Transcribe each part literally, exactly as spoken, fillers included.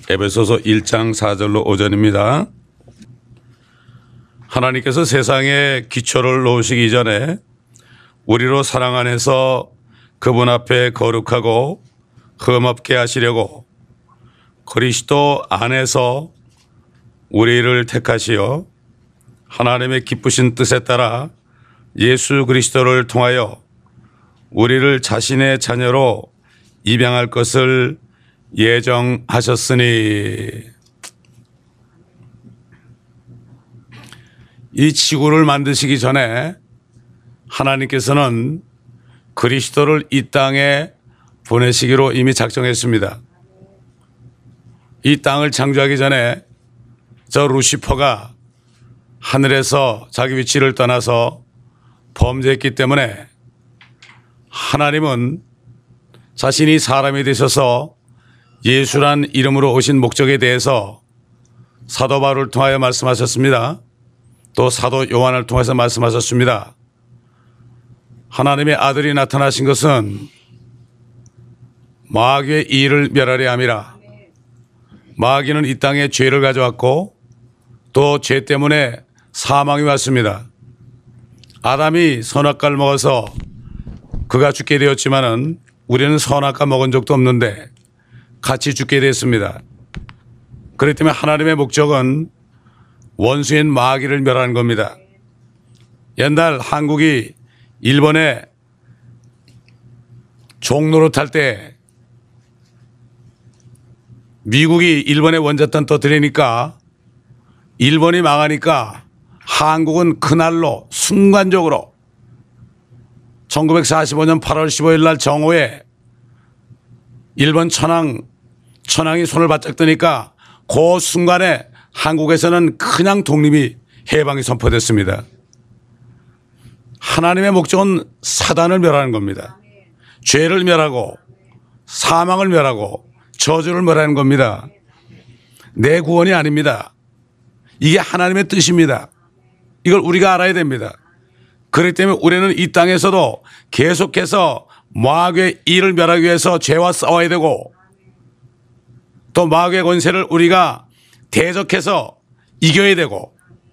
에베소서 일 장 사 절로 오 절입니다. 하나님께서 세상에 기초를 놓으시기 전에 우리로 사랑 안에서 그분 앞에 거룩하고 흠없게 하시려고 그리스도 안에서 우리를 택하시어 하나님의 기쁘신 뜻에 따라 예수 그리스도를 통하여 우리를 자신의 자녀로 입양할 것을 예정하셨으니. 이 지구를 만드시기 전에 하나님께서는 그리스도를 이 땅에 보내시기로 이미 작정했습니다. 이 땅을 창조하기 전에 저 루시퍼가 하늘에서 자기 위치를 떠나서 범죄했기 때문에 하나님은 자신이 사람이 되셔서 예수란 이름으로 오신 목적에 대해서 사도 바울을 통하여 말씀하셨습니다. 또 사도 요한을 통해서 말씀하셨습니다. 하나님의 아들이 나타나신 것은 마귀의 일을 멸하려 함이라. 마귀는 이 땅에 죄를 가져왔고 또 죄 때문에 사망이 왔습니다. 아담이 선악과를 먹어서 그가 죽게 되었지만은 우리는 선악과 먹은 적도 없는데 같이 죽게 됐습니다. 그렇기 때문에 하나님의 목적은 원수인 마귀를 멸하는 겁니다. 옛날 한국이 일본에 종노릇할 때 미국이 일본에 원자탄 터뜨리니까 일본이 망하니까 한국은 그날로 순간적으로 천구백사십오 년 팔월 십오일 날 정오에 일본 천황, 천황이 손을 바짝 드니까 그 순간에 한국에서는 그냥 독립이 해방이 선포됐습니다. 하나님의 목적은 사단을 멸하는 겁니다. 죄를 멸하고 사망을 멸하고 저주를 멸하는 겁니다. 내 구원이 아닙니다. 이게 하나님의 뜻입니다. 이걸 우리가 알아야 됩니다. 그렇기 때문에 우리는 이 땅에서도 계속해서 마귀의 일을 멸하기 위해서 죄와 싸워야 되고 또 마귀의 권세를 우리가 대적해서 이겨야 되고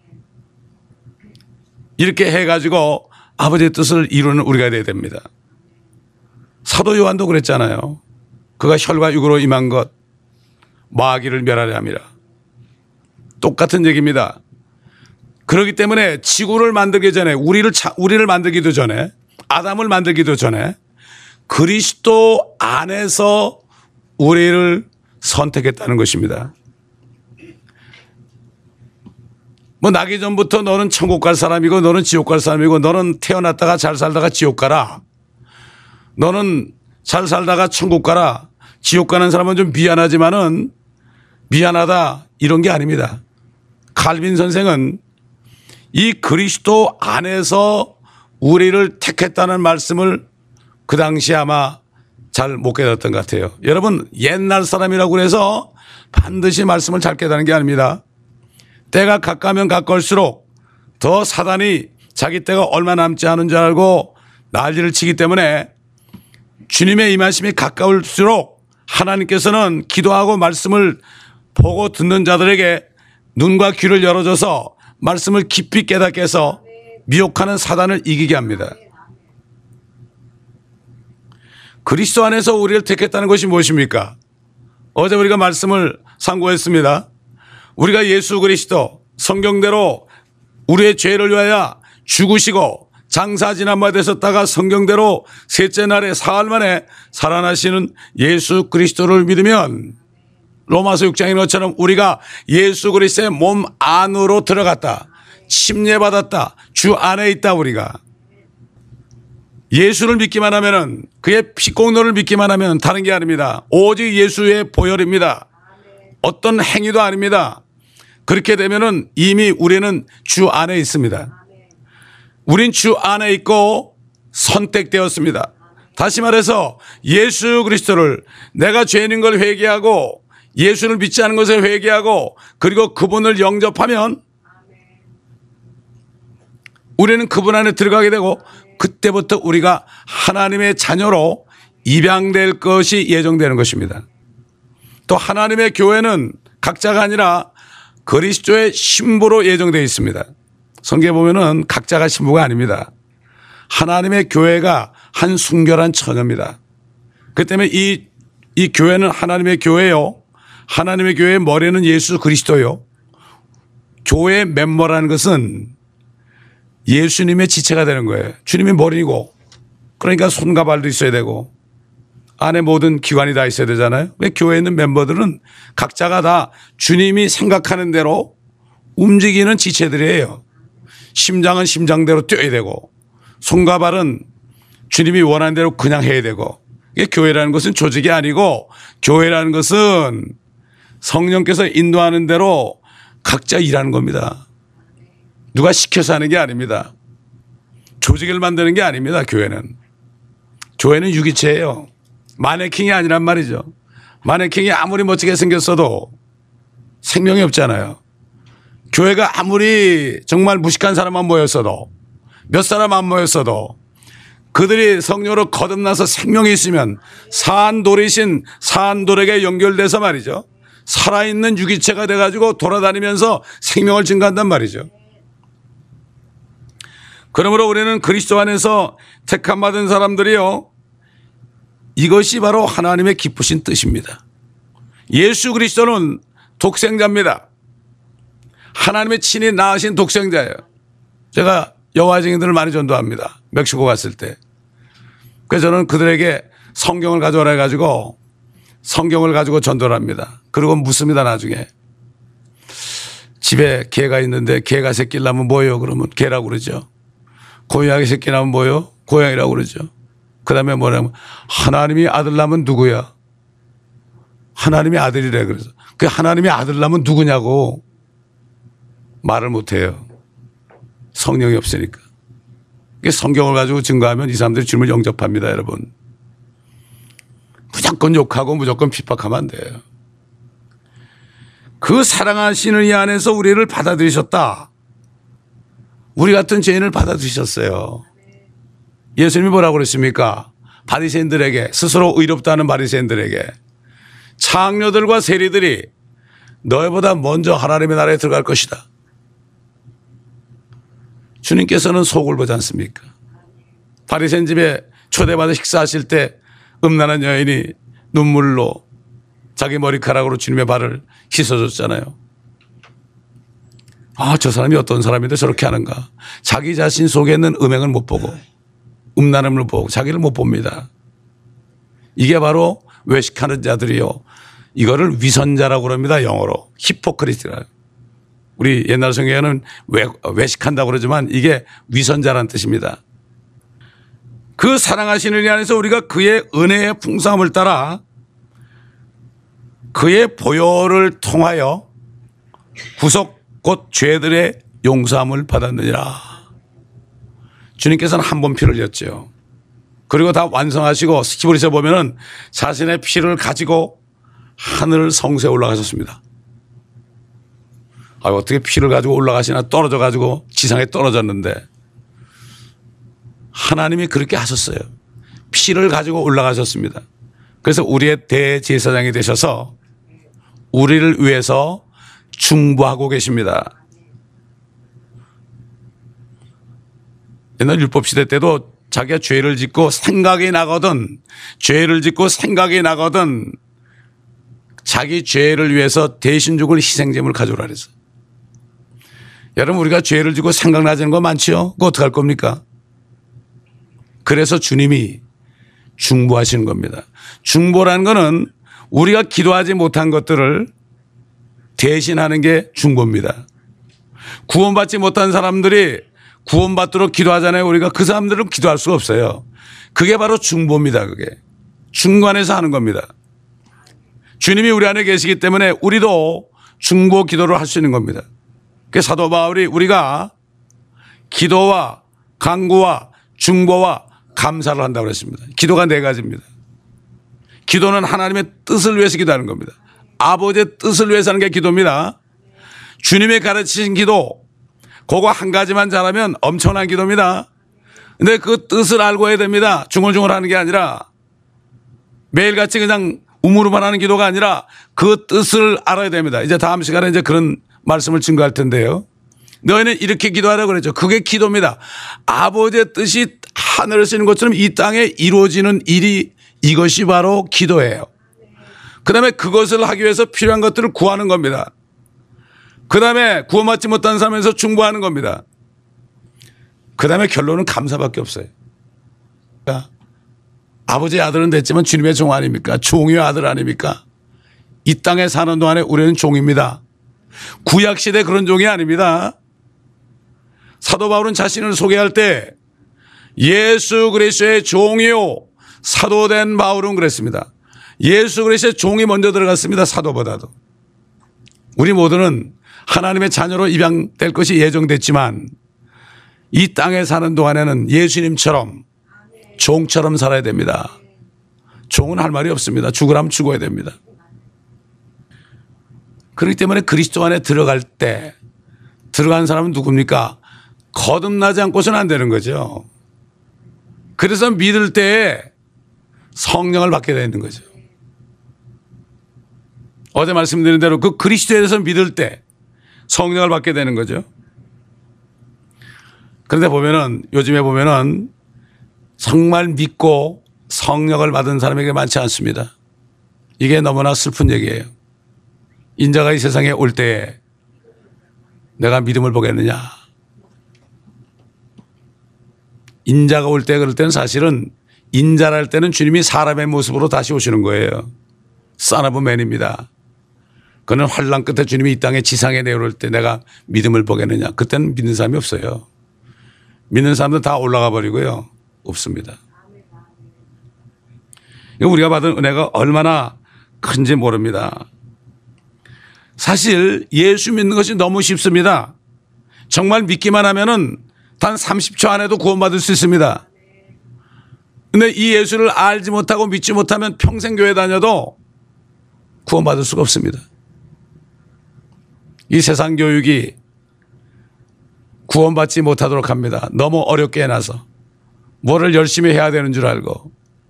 이렇게 해가지고 아버지의 뜻을 이루는 우리가 되어야 됩니다. 사도 요한도 그랬잖아요. 그가 혈과 육으로 임한 것 마귀를 멸하려 함이라. 똑같은 얘기입니다. 그렇기 때문에 지구를 만들기 전에 우리를 우리를 만들기도 전에 아담을 만들기도 전에 그리스도 안에서 우리를 선택했다는 것입니다. 뭐 나기 전부터 너는 천국 갈 사람이고 너는 지옥 갈 사람이고 너는 태어났다가 잘 살다가 지옥 가라. 너는 잘 살다가 천국 가라. 지옥 가는 사람은 좀 미안하지만은 미안하다 이런 게 아닙니다. 칼빈 선생은 이 그리스도 안에서 우리를 택했다는 말씀을 그 당시 아마 잘 못 깨달았던 것 같아요. 여러분 옛날 사람이라고 해서 반드시 말씀을 잘 깨닫는 게 아닙니다. 때가 가까우면 가까울수록 더 사단이 자기 때가 얼마 남지 않은 줄 알고 난리를 치기 때문에 주님의 임하심이 가까울수록 하나님께서는 기도하고 말씀을 보고 듣는 자들에게 눈과 귀를 열어줘서 말씀을 깊이 깨닫게 해서 미혹하는 사단을 이기게 합니다. 그리스도 안에서 우리를 택했다는 것이 무엇입니까? 어제 우리가 말씀을 상고했습니다. 우리가 예수 그리스도 성경대로 우리의 죄를 위하여 죽으시고 장사지난바 되셨다가 성경대로 셋째 날에 사흘 만에 살아나시는 예수 그리스도를 믿으면 로마서 육 장인 것처럼 우리가 예수 그리스도의 몸 안으로 들어갔다. 침례받았다. 주 안에 있다. 우리가 예수를 믿기만 하면은 그의 피공로를 믿기만 하면 다른 게 아닙니다. 오직 예수의 보혈입니다. 어떤 행위도 아닙니다. 그렇게 되면은 이미 우리는 주 안에 있습니다. 우린 주 안에 있고 선택되었습니다. 다시 말해서 예수 그리스도를 내가 죄인인 걸 회개하고 예수를 믿지 않은 것을 회개하고 그리고 그분을 영접하면 우리는 그분 안에 들어가게 되고 그때부터 우리가 하나님의 자녀로 입양될 것이 예정되는 것입니다. 또 하나님의 교회는 각자가 아니라 그리스도의 신부로 예정되어 있습니다. 성경에 보면은 각자가 신부가 아닙니다. 하나님의 교회가 한 순결한 처녀입니다. 그 때문에 이, 이 교회는 하나님의 교회요. 하나님의 교회의 머리는 예수 그리스도요. 교회의 멤버라는 것은 예수님의 지체가 되는 거예요. 주님이 머리고, 그러니까 손과 발도 있어야 되고 안에 모든 기관이 다 있어야 되잖아요. 왜 교회에 있는 멤버들은 각자가 다 주님이 생각하는 대로 움직이는 지체들이에요. 심장은 심장대로 뛰어야 되고 손과 발은 주님이 원하는 대로 그냥 해야 되고. 이게 교회라는 것은 조직이 아니고 교회라는 것은 성령께서 인도하는 대로 각자 일하는 겁니다. 누가 시켜서 하는 게 아닙니다. 조직을 만드는 게 아닙니다. 교회는. 교회는 유기체예요. 마네킹이 아니란 말이죠. 마네킹이 아무리 멋지게 생겼어도 생명이 없잖아요. 교회가 아무리 정말 무식한 사람만 모였어도 몇 사람 안 모였어도 그들이 성령으로 거듭나서 생명이 있으면 산돌이신 산돌에게 연결돼서 말이죠. 살아있는 유기체가 돼가지고 돌아다니면서 생명을 증가한단 말이죠. 그러므로 우리는 그리스도 안에서 택함 받은 사람들이요. 이것이 바로 하나님의 기쁘신 뜻입니다. 예수 그리스도는 독생자입니다. 하나님의 친히 낳으신 독생자예요. 제가 여호와 증인들을 많이 전도합니다. 멕시코 갔을 때. 그래서 저는 그들에게 성경을 가져오라 해가지고 성경을 가지고 전도를 합니다. 그리고 묻습니다. 나중에. 집에 개가 있는데 개가 새끼를 낳으면 뭐예요? 그러면 개라고 그러죠. 고양이 새끼 낳으면 뭐예요? 고양이라고 그러죠. 그 다음에 뭐냐면 하나님이 아들 낳으면 누구야? 하나님이 아들이래. 그래서 그 하나님이 아들 낳으면 누구냐고 말을 못해요. 성령이 없으니까. 성경을 가지고 증거하면 이 사람들이 주님을 영접합니다. 여러분. 무조건 욕하고 무조건 핍박하면 안 돼요. 그 사랑하시는 이 안에서 우리를 받아들이셨다. 우리 같은 죄인을 받아들이셨어요. 예수님이 뭐라고 그랬습니까? 바리새인들에게, 스스로 의롭다는 바리새인들에게 창녀들과 세리들이 너희보다 먼저 하나님의 나라에 들어갈 것이다. 주님께서는 속을 보지 않습니까? 바리새인 집에 초대받아 식사하실 때 음란한 여인이 눈물로 자기 머리카락으로 주님의 발을 씻어줬잖아요. 아, 저 사람이 어떤 사람인데 저렇게 하는가. 자기 자신 속에 있는 음행을 못 보고 음란함을 보고 자기를 못 봅니다. 이게 바로 외식하는 자들이요. 이거를 위선자라고 그럽니다. 영어로. 히포크리트라. 우리 옛날 성경에는 외, 외식한다고 그러지만 이게 위선자라는 뜻입니다. 그 사랑하시는 이 안에서 우리가 그의 은혜의 풍성함을 따라 그의 보혈을 통하여 구속 곧 죄들의 용서함을 받았느니라. 주님께서는 한 번 피를 흘렸죠. 그리고 다 완성하시고 히브리서 보면은 자신의 피를 가지고 하늘 성소에 올라가셨습니다. 아, 어떻게 피를 가지고 올라가시나. 떨어져 가지고 지상에 떨어졌는데 하나님이 그렇게 하셨어요. 피를 가지고 올라가셨습니다. 그래서 우리의 대제사장이 되셔서 우리를 위해서 중보하고 계십니다. 옛날 율법시대 때도 자기가 죄를 짓고 생각이 나거든, 죄를 짓고 생각이 나거든 자기 죄를 위해서 대신 죽을 희생제물을 가져오라 그랬어요. 여러분, 우리가 죄를 짓고 생각나지는 거 많지요? 그거 어떡할 겁니까? 그래서 주님이 중보하시는 겁니다. 중보라는 거는 우리가 기도하지 못한 것들을 대신하는 게 중보입니다. 구원받지 못한 사람들이 구원받도록 기도하잖아요. 우리가 그 사람들은 기도할 수가 없어요. 그게 바로 중보입니다. 그게 중간에서 하는 겁니다. 주님이 우리 안에 계시기 때문에 우리도 중보 기도를 할 수 있는 겁니다. 그 사도 바울이 우리가 기도와 간구와 중보와 감사를 한다고 했습니다. 기도가 네 가지입니다. 기도는 하나님의 뜻을 위해서 기도하는 겁니다. 아버지의 뜻을 위해서 하는 게 기도입니다. 주님이 가르치신 기도, 그거 한 가지만 잘하면 엄청난 기도입니다. 근데 그 뜻을 알고 해야 됩니다. 중얼중얼 하는 게 아니라 매일같이 그냥 우물우만 하는 기도가 아니라 그 뜻을 알아야 됩니다. 이제 다음 시간에 이제 그런 말씀을 증거할 텐데요. 너희는 이렇게 기도하라고 그랬죠. 그게 기도입니다. 아버지의 뜻이 하늘을 쓰는 것처럼 이 땅에 이루어지는 일이 이것이 바로 기도예요. 그 다음에 그것을 하기 위해서 필요한 것들을 구하는 겁니다. 그 다음에 구원받지 못한 삶에서 중보하는 겁니다. 그 다음에 결론은 감사밖에 없어요. 그러니까 아버지의 아들은 됐지만 주님의 종 아닙니까? 종의 아들 아닙니까? 이 땅에 사는 동안에 우리는 종입니다. 구약시대 그런 종이 아닙니다. 사도 바울은 자신을 소개할 때 예수 그리스도의 종이요 사도된 바울은 그랬습니다. 예수 그리스도의 종이 먼저 들어갔습니다. 사도보다도. 우리 모두는 하나님의 자녀로 입양될 것이 예정됐지만 이 땅에 사는 동안에는 예수님처럼 종처럼 살아야 됩니다. 종은 할 말이 없습니다. 죽으라면 죽어야 됩니다. 그렇기 때문에 그리스도 안에 들어갈 때 들어간 사람은 누굽니까? 거듭나지 않고서는 안 되는 거죠. 그래서 믿을 때에 성령을 받게 되는 거죠. 어제 말씀드린 대로 그 그리스도에 대해서 믿을 때 성령을 받게 되는 거죠. 그런데 보면은 요즘에 보면은 정말 믿고 성령을 받은 사람에게 많지 않습니다. 이게 너무나 슬픈 얘기예요. 인자가 이 세상에 올 때에 내가 믿음을 보겠느냐. 인자가 올 때 그럴 때는 사실은 인자랄 때는 주님이 사람의 모습으로 다시 오시는 거예요. Son of Man입니다. 그는 환난 끝에 주님이 이 땅에 지상에 내려올 때 내가 믿음을 보겠느냐. 그때는 믿는 사람이 없어요. 믿는 사람들 다 올라가 버리고요. 없습니다. 우리가 받은 은혜가 얼마나 큰지 모릅니다. 사실 예수 믿는 것이 너무 쉽습니다. 정말 믿기만 하면은 단 삼십 초 안에도 구원받을 수 있습니다. 근데 이 예수를 알지 못하고 믿지 못하면 평생 교회 다녀도 구원받을 수가 없습니다. 이 세상 교육이 구원받지 못하도록 합니다. 너무 어렵게 해놔서. 뭐를 열심히 해야 되는 줄 알고.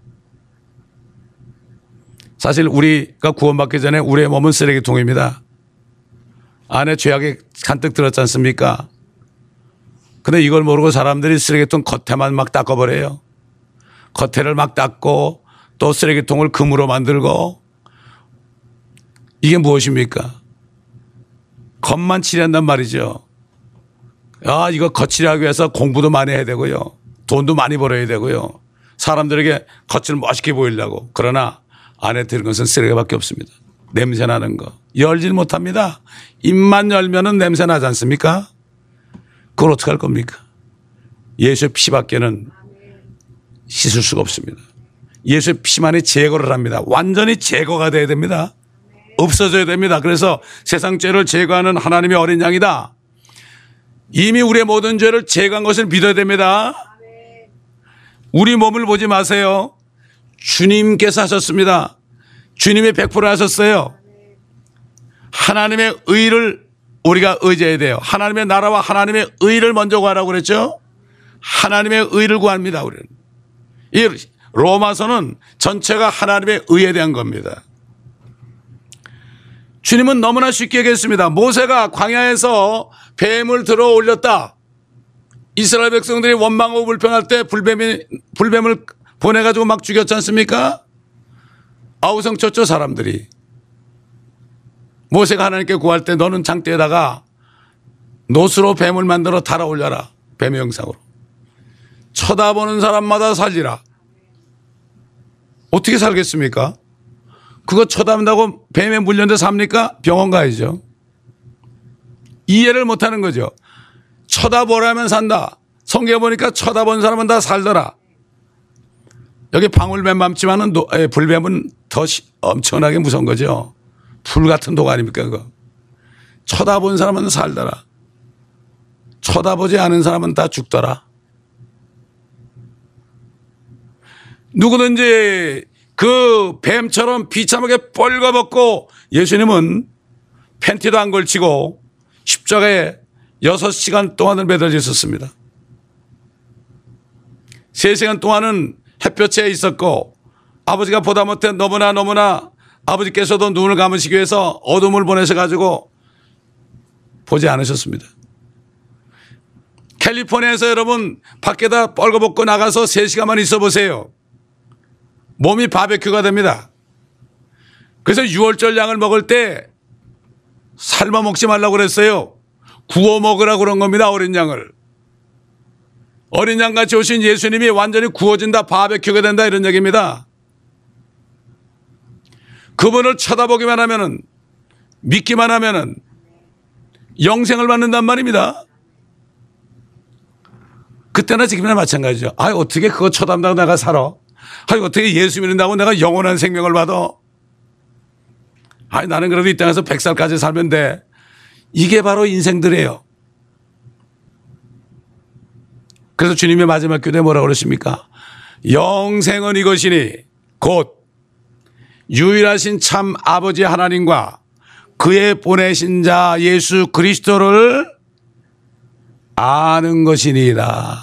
사실 우리가 구원받기 전에 우리의 몸은 쓰레기통입니다. 안에 죄악이 잔뜩 들었지 않습니까? 근데 이걸 모르고 사람들이 쓰레기통 겉에만 막 닦아버려요. 겉에를 막 닦고 또 쓰레기통을 금으로 만들고 이게 무엇입니까? 겉만 칠한단 말이죠. 아, 이거 겉칠하기 위해서 공부도 많이 해야 되고요. 돈도 많이 벌어야 되고요. 사람들에게 겉을 멋있게 보이려고. 그러나 안에 들은 것은 쓰레기밖에 없습니다. 냄새 나는 거. 열질 못합니다. 입만 열면은 냄새 나지 않습니까? 그걸 어떻게 할 겁니까? 예수의 피밖에는 씻을 수가 없습니다. 예수의 피만이 제거를 합니다. 완전히 제거가 돼야 됩니다. 없어져야 됩니다. 그래서 세상 죄를 제거하는 하나님의 어린 양이다. 이미 우리의 모든 죄를 제거한 것을 믿어야 됩니다. 우리 몸을 보지 마세요. 주님께서 하셨습니다. 주님이 백 퍼센트 하셨어요. 하나님의 의를 우리가 의지해야 돼요. 하나님의 나라와 하나님의 의를 먼저 구하라고 그랬죠. 하나님의 의를 구합니다. 우리는. 이 로마서는 전체가 하나님의 의에 대한 겁니다. 주님은 너무나 쉽게 얘기했습니다. 모세가 광야에서 뱀을 들어 올렸다. 이스라엘 백성들이 원망하고 불평할 때 불뱀이, 불뱀을 보내가지고 막 죽였지 않습니까? 아우성 쳤죠, 사람들이. 모세가 하나님께 구할 때 너는 장대에다가 노스로 뱀을 만들어 달아 올려라. 뱀의 형상으로. 쳐다보는 사람마다 살리라. 어떻게 살겠습니까? 그거 쳐다본다고 뱀에 물렸는데 삽니까? 병원 가야죠. 이해를 못하는 거죠. 쳐다보라면 산다. 성경에 보니까 쳐다본 사람은 다 살더라. 여기 방울뱀 많지만은 불뱀은 더 엄청나게 무서운 거죠. 불 같은 독 아닙니까 그거. 쳐다본 사람은 살더라. 쳐다보지 않은 사람은 다 죽더라. 누구든지 그 뱀처럼 비참하게 뻘거벗고 예수님은 팬티도 안 걸치고 십자가에 여섯 시간 동안을 매달려 있었습니다. 세 시간 동안은 햇볕에 있었고 아버지가 보다 못해 너무나 너무나 아버지께서도 눈을 감으시기 위해서 어둠을 보내셔 가지고 보지 않으셨습니다. 캘리포니아에서 여러분 밖에다 뻘거벗고 나가서 세 시간만 있어 보세요. 몸이 바베큐가 됩니다. 그래서 유월절 양을 먹을 때 삶아 먹지 말라고 그랬어요. 구워 먹으라고 그런 겁니다. 어린 양을. 어린 양같이 오신 예수님이 완전히 구워진다, 바베큐가 된다 이런 얘기입니다. 그분을 쳐다보기만 하면은, 믿기만 하면은 영생을 받는단 말입니다. 그때나 지금이나 마찬가지죠. 아, 어떻게 그거 쳐다보다가 내가 살아? 아, 어떻게 예수 믿는다고 내가 영원한 생명을 받아? 아, 나는 그래도 이 땅에서 백 살까지 살면 돼. 이게 바로 인생들이에요. 그래서 주님의 마지막 교대에 뭐라고 그러십니까? 영생은 이것이니 곧 유일하신 참 아버지 하나님과 그의 보내신 자 예수 그리스도를 아는 것이니라.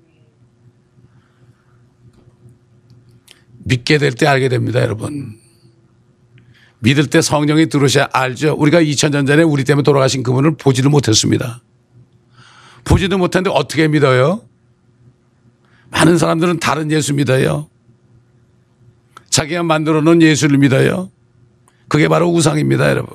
믿게 될 때 알게 됩니다, 여러분. 믿을 때 성령이 들어오셔야 알죠. 우리가 이천 년 전에 우리 때문에 돌아가신 그분을 보지도 못했습니다. 보지도 못했는데 어떻게 믿어요? 많은 사람들은 다른 예수 믿어요. 자기가 만들어 놓은 예수를 믿어요. 그게 바로 우상입니다, 여러분.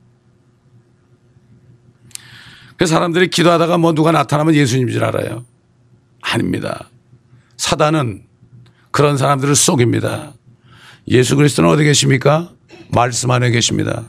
그래서 사람들이 기도하다가 뭐 누가 나타나면 예수님인 줄 알아요. 아닙니다. 사단은 그런 사람들을 속입니다. 예수 그리스도는 어디 계십니까? 말씀 안에 계십니다.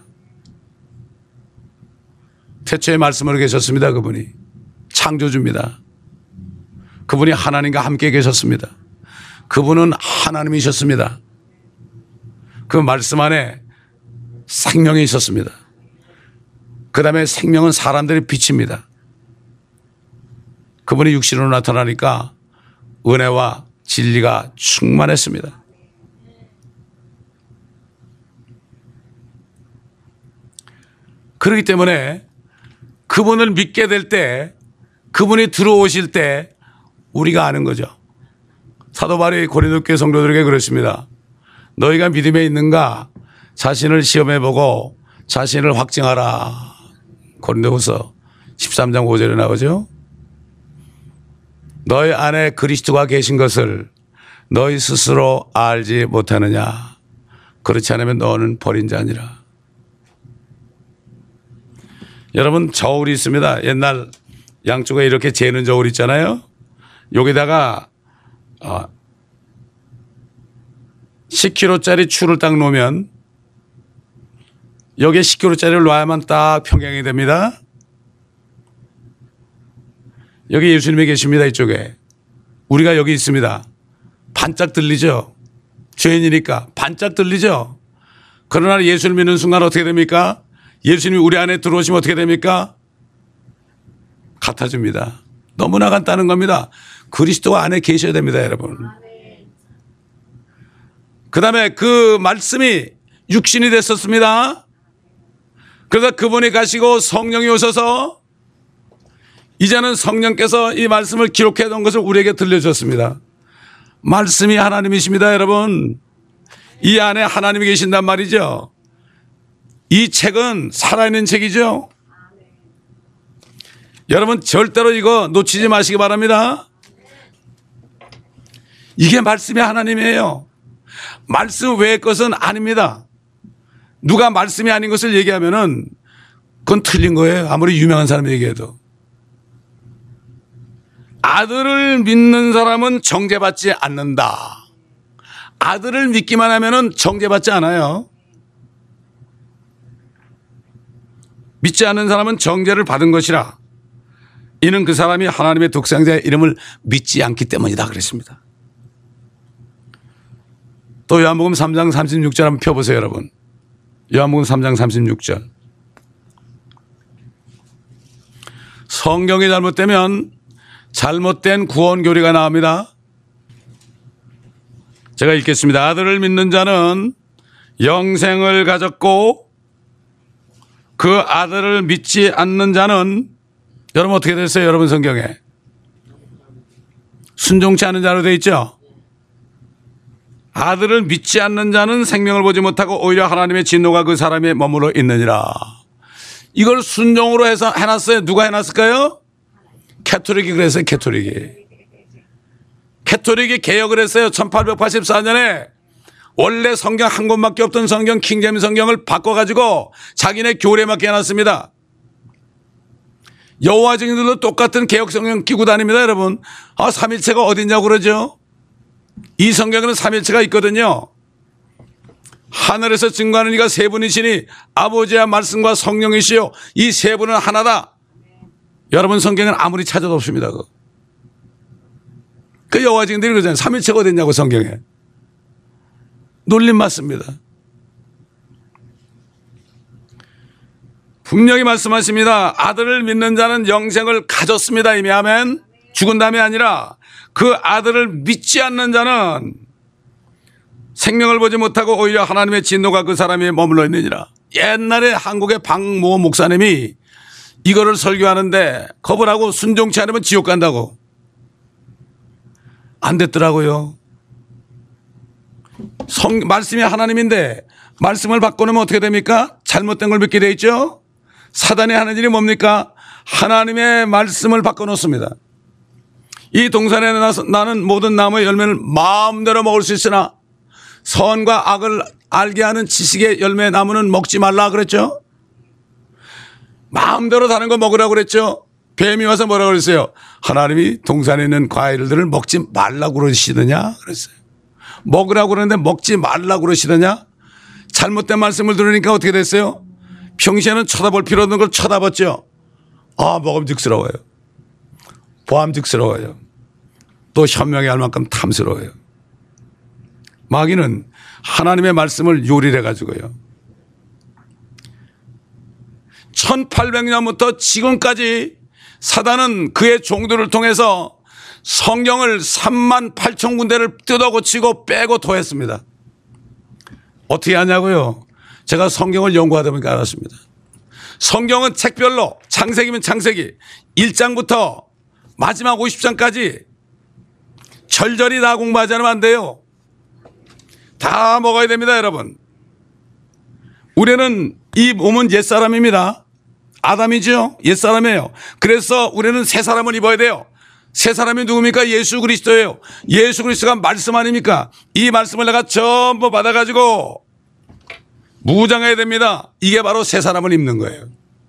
태초에 말씀으로 계셨습니다. 그분이 창조주입니다. 그분이 하나님과 함께 계셨습니다. 그분은 하나님이셨습니다. 그 말씀 안에 생명이 있었습니다. 그 다음에 생명은 사람들의 빛입니다. 그분이 육신으로 나타나니까 은혜와 진리가 충만했습니다. 그렇기 때문에 그분을 믿게 될 때, 그분이 들어오실 때 우리가 아는 거죠. 사도 바울이 고린도 교회 성도들에게 그랬습니다. 너희가 믿음에 있는가 자신을 시험해보고 자신을 확증하라. 고린도후서 십삼 장 오 절에 나오죠. 너희 안에 그리스도가 계신 것을 너희 스스로 알지 못하느냐. 그렇지 않으면 너는 버린 자니라. 여러분, 저울이 있습니다. 옛날 양쪽에 이렇게 재는 저울 있잖아요. 여기다가 어, 십 킬로그램짜리 추를 딱 놓으면 여기에 십 킬로그램짜리를 놔야만 딱 평행이 됩니다. 여기 예수님이 계십니다. 이쪽에. 우리가 여기 있습니다. 반짝 들리죠? 죄인이니까 반짝 들리죠? 그러나 예수를 믿는 순간 어떻게 됩니까? 예수님이 우리 안에 들어오시면 어떻게 됩니까? 같아집니다. 너무나 간단한 겁니다. 그리스도 안에 계셔야 됩니다, 여러분. 그 다음에 그 말씀이 육신이 됐었습니다. 그러다 그분이 가시고 성령이 오셔서 이제는 성령께서 이 말씀을 기록해 놓은 것을 우리에게 들려주셨습니다. 말씀이 하나님이십니다, 여러분. 이 안에 하나님이 계신단 말이죠. 이 책은 살아있는 책이죠. 여러분 절대로 이거 놓치지 마시기 바랍니다. 이게 말씀이 하나님이에요. 말씀 외의 것은 아닙니다. 누가 말씀이 아닌 것을 얘기하면은 그건 틀린 거예요. 아무리 유명한 사람이 얘기해도. 아들을 믿는 사람은 정죄받지 않는다. 아들을 믿기만 하면은 정죄받지 않아요. 믿지 않는 사람은 정죄를 받은 것이라. 이는 그 사람이 하나님의 독생자의 이름을 믿지 않기 때문이다 그랬습니다. 또 요한복음 삼 장 삼십육 절 한번 펴보세요, 여러분. 요한복음 삼 장 삼십육 절. 성경이 잘못되면 잘못된 구원 교리가 나옵니다. 제가 읽겠습니다. 아들을 믿는 자는 영생을 가졌고 그 아들을 믿지 않는 자는 여러분 어떻게 됐어요? 여러분 성경에 순종치 않은 자로 되어 있죠. 아들을 믿지 않는 자는 생명을 보지 못하고 오히려 하나님의 진노가 그 사람에 머물러 있느니라. 이걸 순종으로 해서 해놨어요. 누가 해놨을까요? 캐토릭이 그랬어요. 캐토릭이. 캐토릭이 개혁을 했어요. 천팔백팔십사 년에 원래 성경 한 권밖에 없던 성경 킹제임스 성경을 바꿔가지고 자기네 교리에 맞게 해놨습니다. 여호와 증인들도 똑같은 개혁 성경 끼고 다닙니다. 여러분. 아, 삼일체가 어딨냐고 그러죠. 이 성경에는 삼일체가 있거든요. 하늘에서 증거하는 이가 세 분이시니 아버지와 말씀과 성령이시요 이 세 분은 하나다. 여러분 성경은 아무리 찾아도 없습니다. 그거. 그 여호와 증인들이 그러잖아요. 삼일체가 어딨냐고 성경에. 놀림 맞습니다. 분명히 말씀하십니다. 아들을 믿는 자는 영생을 가졌습니다. 이미 아멘. 죽은 다음이 아니라 그 아들을 믿지 않는 자는 생명을 보지 못하고 오히려 하나님의 진노가 그 사람에 머물러 있느니라. 옛날에 한국의 박모 목사님이 이거를 설교하는데 겁을 하고 순종치 않으면 지옥 간다고. 안 됐더라고요. 성, 말씀이 하나님인데 말씀을 바꿔놓으면 어떻게 됩니까? 잘못된 걸 믿게 돼 있죠. 사단이 하는 일이 뭡니까? 하나님의 말씀을 바꿔놓습니다. 이 동산에 나는 모든 나무의 열매를 마음대로 먹을 수 있으나 선과 악을 알게 하는 지식의 열매 나무는 먹지 말라 그랬죠. 마음대로 다른 거 먹으라고 그랬죠. 뱀이 와서 뭐라고 그랬어요? 하나님이 동산에 있는 과일들을 먹지 말라고 그러시더냐 그랬어요. 먹으라고 그러는데 먹지 말라고 그러시더냐. 잘못된 말씀을 들으니까 어떻게 됐어요? 평시에는 쳐다볼 필요 없는 걸 쳐다봤죠. 아, 먹음직스러워요. 보암직스러워요. 또 현명히 할 만큼 탐스러워요. 마귀는 하나님의 말씀을 요리해 가지고요. 천팔백 년부터 지금까지 사단은 그의 종들을 통해서 성경을 삼만 팔천 군데를 뜯어고치고 빼고 토했습니다. 어떻게 하냐고요? 제가 성경을 연구하다 보니까 알았습니다. 성경은 책별로 창세기면 창세기 일 장부터 마지막 오십 장까지 절절히 다 공부하지 않으면 안 돼요. 다 먹어야 됩니다, 여러분. 우리는 이 몸은 옛사람입니다. 아담이죠. 옛사람이에요. 그래서 우리는 새 사람을 입어야 돼요. 새 사람이 누굽니까? 예수 그리스도예요. 예수 그리스도가 말씀 아닙니까? 이 말씀을 내가 전부 받아가지고 무장해야 됩니다. 이게 바로 새 사람을 입는 거예요.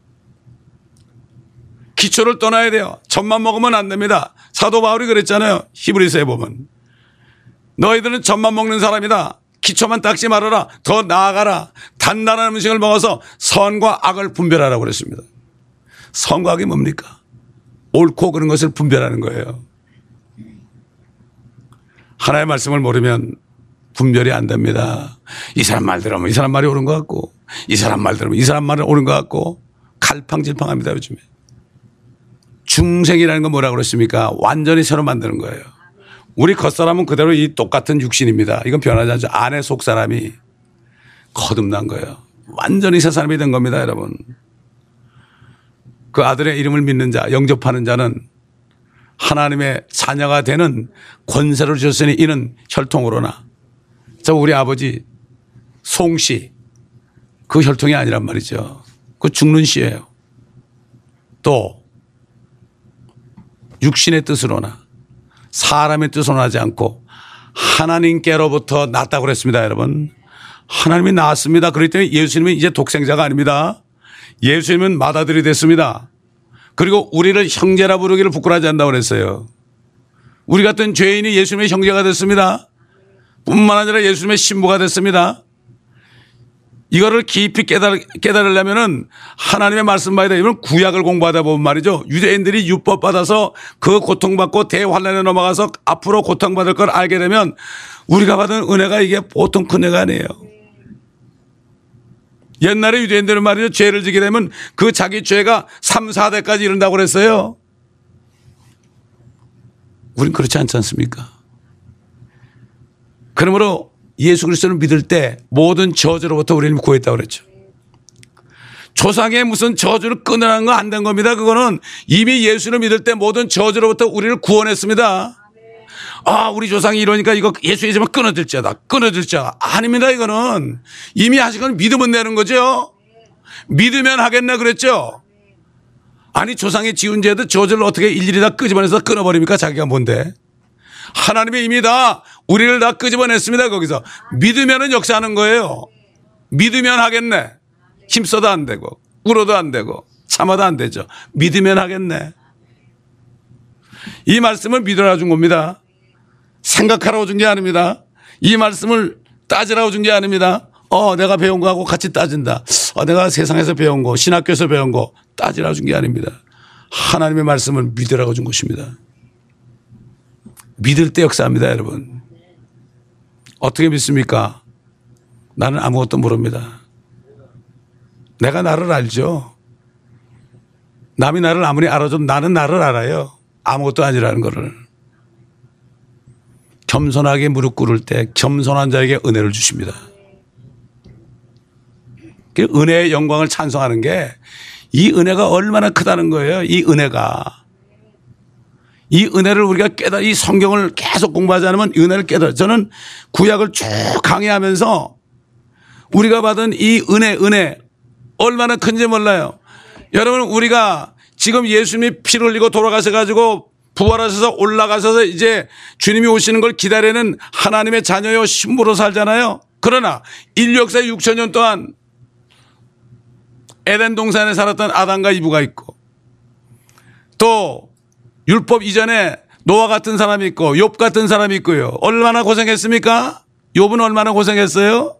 기초를 떠나야 돼요. 젖만 먹으면 안 됩니다. 사도 바울이 그랬잖아요. 히브리서에 보면. 너희들은 젖만 먹는 사람이다. 기초만 닦지 말아라. 더 나아가라. 단단한 음식을 먹어서 선과 악을 분별하라고 그랬습니다. 선과 악이 뭡니까? 옳고 그런 것을 분별하는 거예요. 하나의 말씀을 모르면 분별이 안 됩니다. 이 사람 말 들으면 이 사람 말이 옳은 것 같고 이 사람 말 들으면 이 사람 말은 옳은 것 같고 갈팡질팡합니다. 요즘에. 중생이라는 건 뭐라고 그랬습니까? 완전히 새로 만드는 거예요. 우리 겉사람은 그대로 이 똑같은 육신입니다. 이건 변하지 않죠. 안에 속사람이 거듭난 거예요. 완전히 새 사람이 된 겁니다, 여러분. 그 아들의 이름을 믿는 자, 영접하는 자는 하나님의 자녀가 되는 권세를 주셨으니 이는 혈통으로나. 저 우리 아버지 송씨 그 혈통이 아니란 말이죠. 그 죽는 씨예요. 또 육신의 뜻으로나 사람의 뜻으로 나지 않고 하나님께로부터 났다고 그랬습니다, 여러분. 하나님이 낳았습니다. 그렇기 때문에 예수님은 이제 독생자가 아닙니다. 예수님은 맏아들이 됐습니다. 그리고 우리를 형제라 부르기를 부끄러워하지 않는다고 그랬어요. 우리 같은 죄인이 예수님의 형제가 됐습니다. 뿐만 아니라 예수님의 신부가 됐습니다. 이거를 깊이 깨달, 깨달으려면은 하나님의 말씀 봐야 되면 구약을 공부하다 보면 말이죠. 유대인들이 율법 받아서 그 고통받고 대환란에 넘어가서 앞으로 고통받을 걸 알게 되면 우리가 받은 은혜가 이게 보통 큰 은혜가 아니에요. 옛날에 유대인들은 말이죠. 죄를 지게 되면 그 자기 죄가 삼, 사 대까지 이른다고 그랬어요. 우린 그렇지 않지 않습니까? 그러므로 예수 그리스도를 믿을 때 모든 저주로부터 우리는 구했다고 그랬죠. 조상의 무슨 저주를 끊으라는 거 안 된 겁니다. 그거는 이미 예수를 믿을 때 모든 저주로부터 우리를 구원했습니다. 아, 우리 조상이 이러니까 이거 예수 믿으면 끊어질자다. 끊어질자. 아닙니다. 이거는 이미 하신 건 믿으면 되는 거죠. 믿으면 하겠네 그랬죠. 아니 조상이 지은 죄도 저절로 어떻게 일일이 다 끄집어내서 끊어버립니까? 자기가 뭔데. 하나님이 이미 다 우리를 다 끄집어냈습니다. 거기서 믿으면은 역사하는 거예요. 믿으면 하겠네. 힘써도 안 되고 울어도 안 되고 참아도 안 되죠. 믿으면 하겠네. 이 말씀을 믿으라 준 겁니다. 생각하라고 준 게 아닙니다. 이 말씀을 따지라고 준 게 아닙니다. 어, 내가 배운 거하고 같이 따진다. 어, 내가 세상에서 배운 거, 신학교에서 배운 거 따지라고 준 게 아닙니다. 하나님의 말씀을 믿으라고 준 것입니다. 믿을 때 역사합니다, 여러분. 어떻게 믿습니까? 나는 아무것도 모릅니다. 내가 나를 알죠. 남이 나를 아무리 알아줘도 나는 나를 알아요. 아무것도 아니라는 거를. 겸손하게 무릎 꿇을 때 겸손한 자에게 은혜를 주십니다. 그 은혜의 영광을 찬송하는 게 이 은혜가 얼마나 크다는 거예요. 이 은혜가. 이 은혜를 우리가 깨달아, 이 성경을 계속 공부하지 않으면 이 은혜를 깨달아. 저는 구약을 쭉 강의하면서 우리가 받은 이 은혜, 은혜 얼마나 큰지 몰라요. 여러분, 우리가 지금 예수님이 피를 흘리고 돌아가셔가지고 부활하셔서 올라가셔서 이제 주님이 오시는 걸 기다리는 하나님의 자녀요 신부로 살잖아요. 그러나 인류 역사의 육천 년 동안 에덴 동산에 살았던 아담과 이브가 있고 또 율법 이전에 노아 같은 사람이 있고 욥 같은 사람이 있고요. 얼마나 고생했습니까? 욥은 얼마나 고생했어요?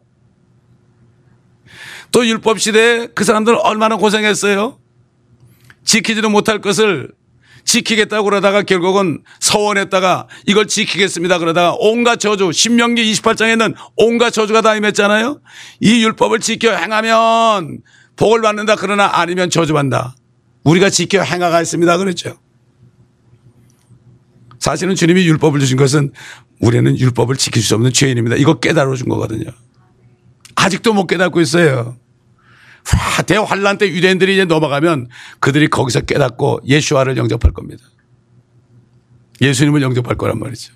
또 율법 시대에 그 사람들 얼마나 고생했어요? 지키지도 못할 것을 지키겠다고 그러다가 결국은 서원했다가 이걸 지키겠습니다 그러다가 온갖 저주, 신명기 이십팔 장에는 온갖 저주가 다 임했잖아요. 이 율법을 지켜 행하면 복을 받는다 그러나 아니면 저주받는다. 우리가 지켜 행하겠습니다 그랬죠. 사실은 주님이 율법을 주신 것은 우리는 율법을 지킬 수 없는 죄인입니다. 이거 깨달아 준 거거든요. 아직도 못 깨닫고 있어요. 대환란 때 유대인들이 이제 넘어가면 그들이 거기서 깨닫고 예수와를 영접할 겁니다. 예수님을 영접할 거란 말이죠.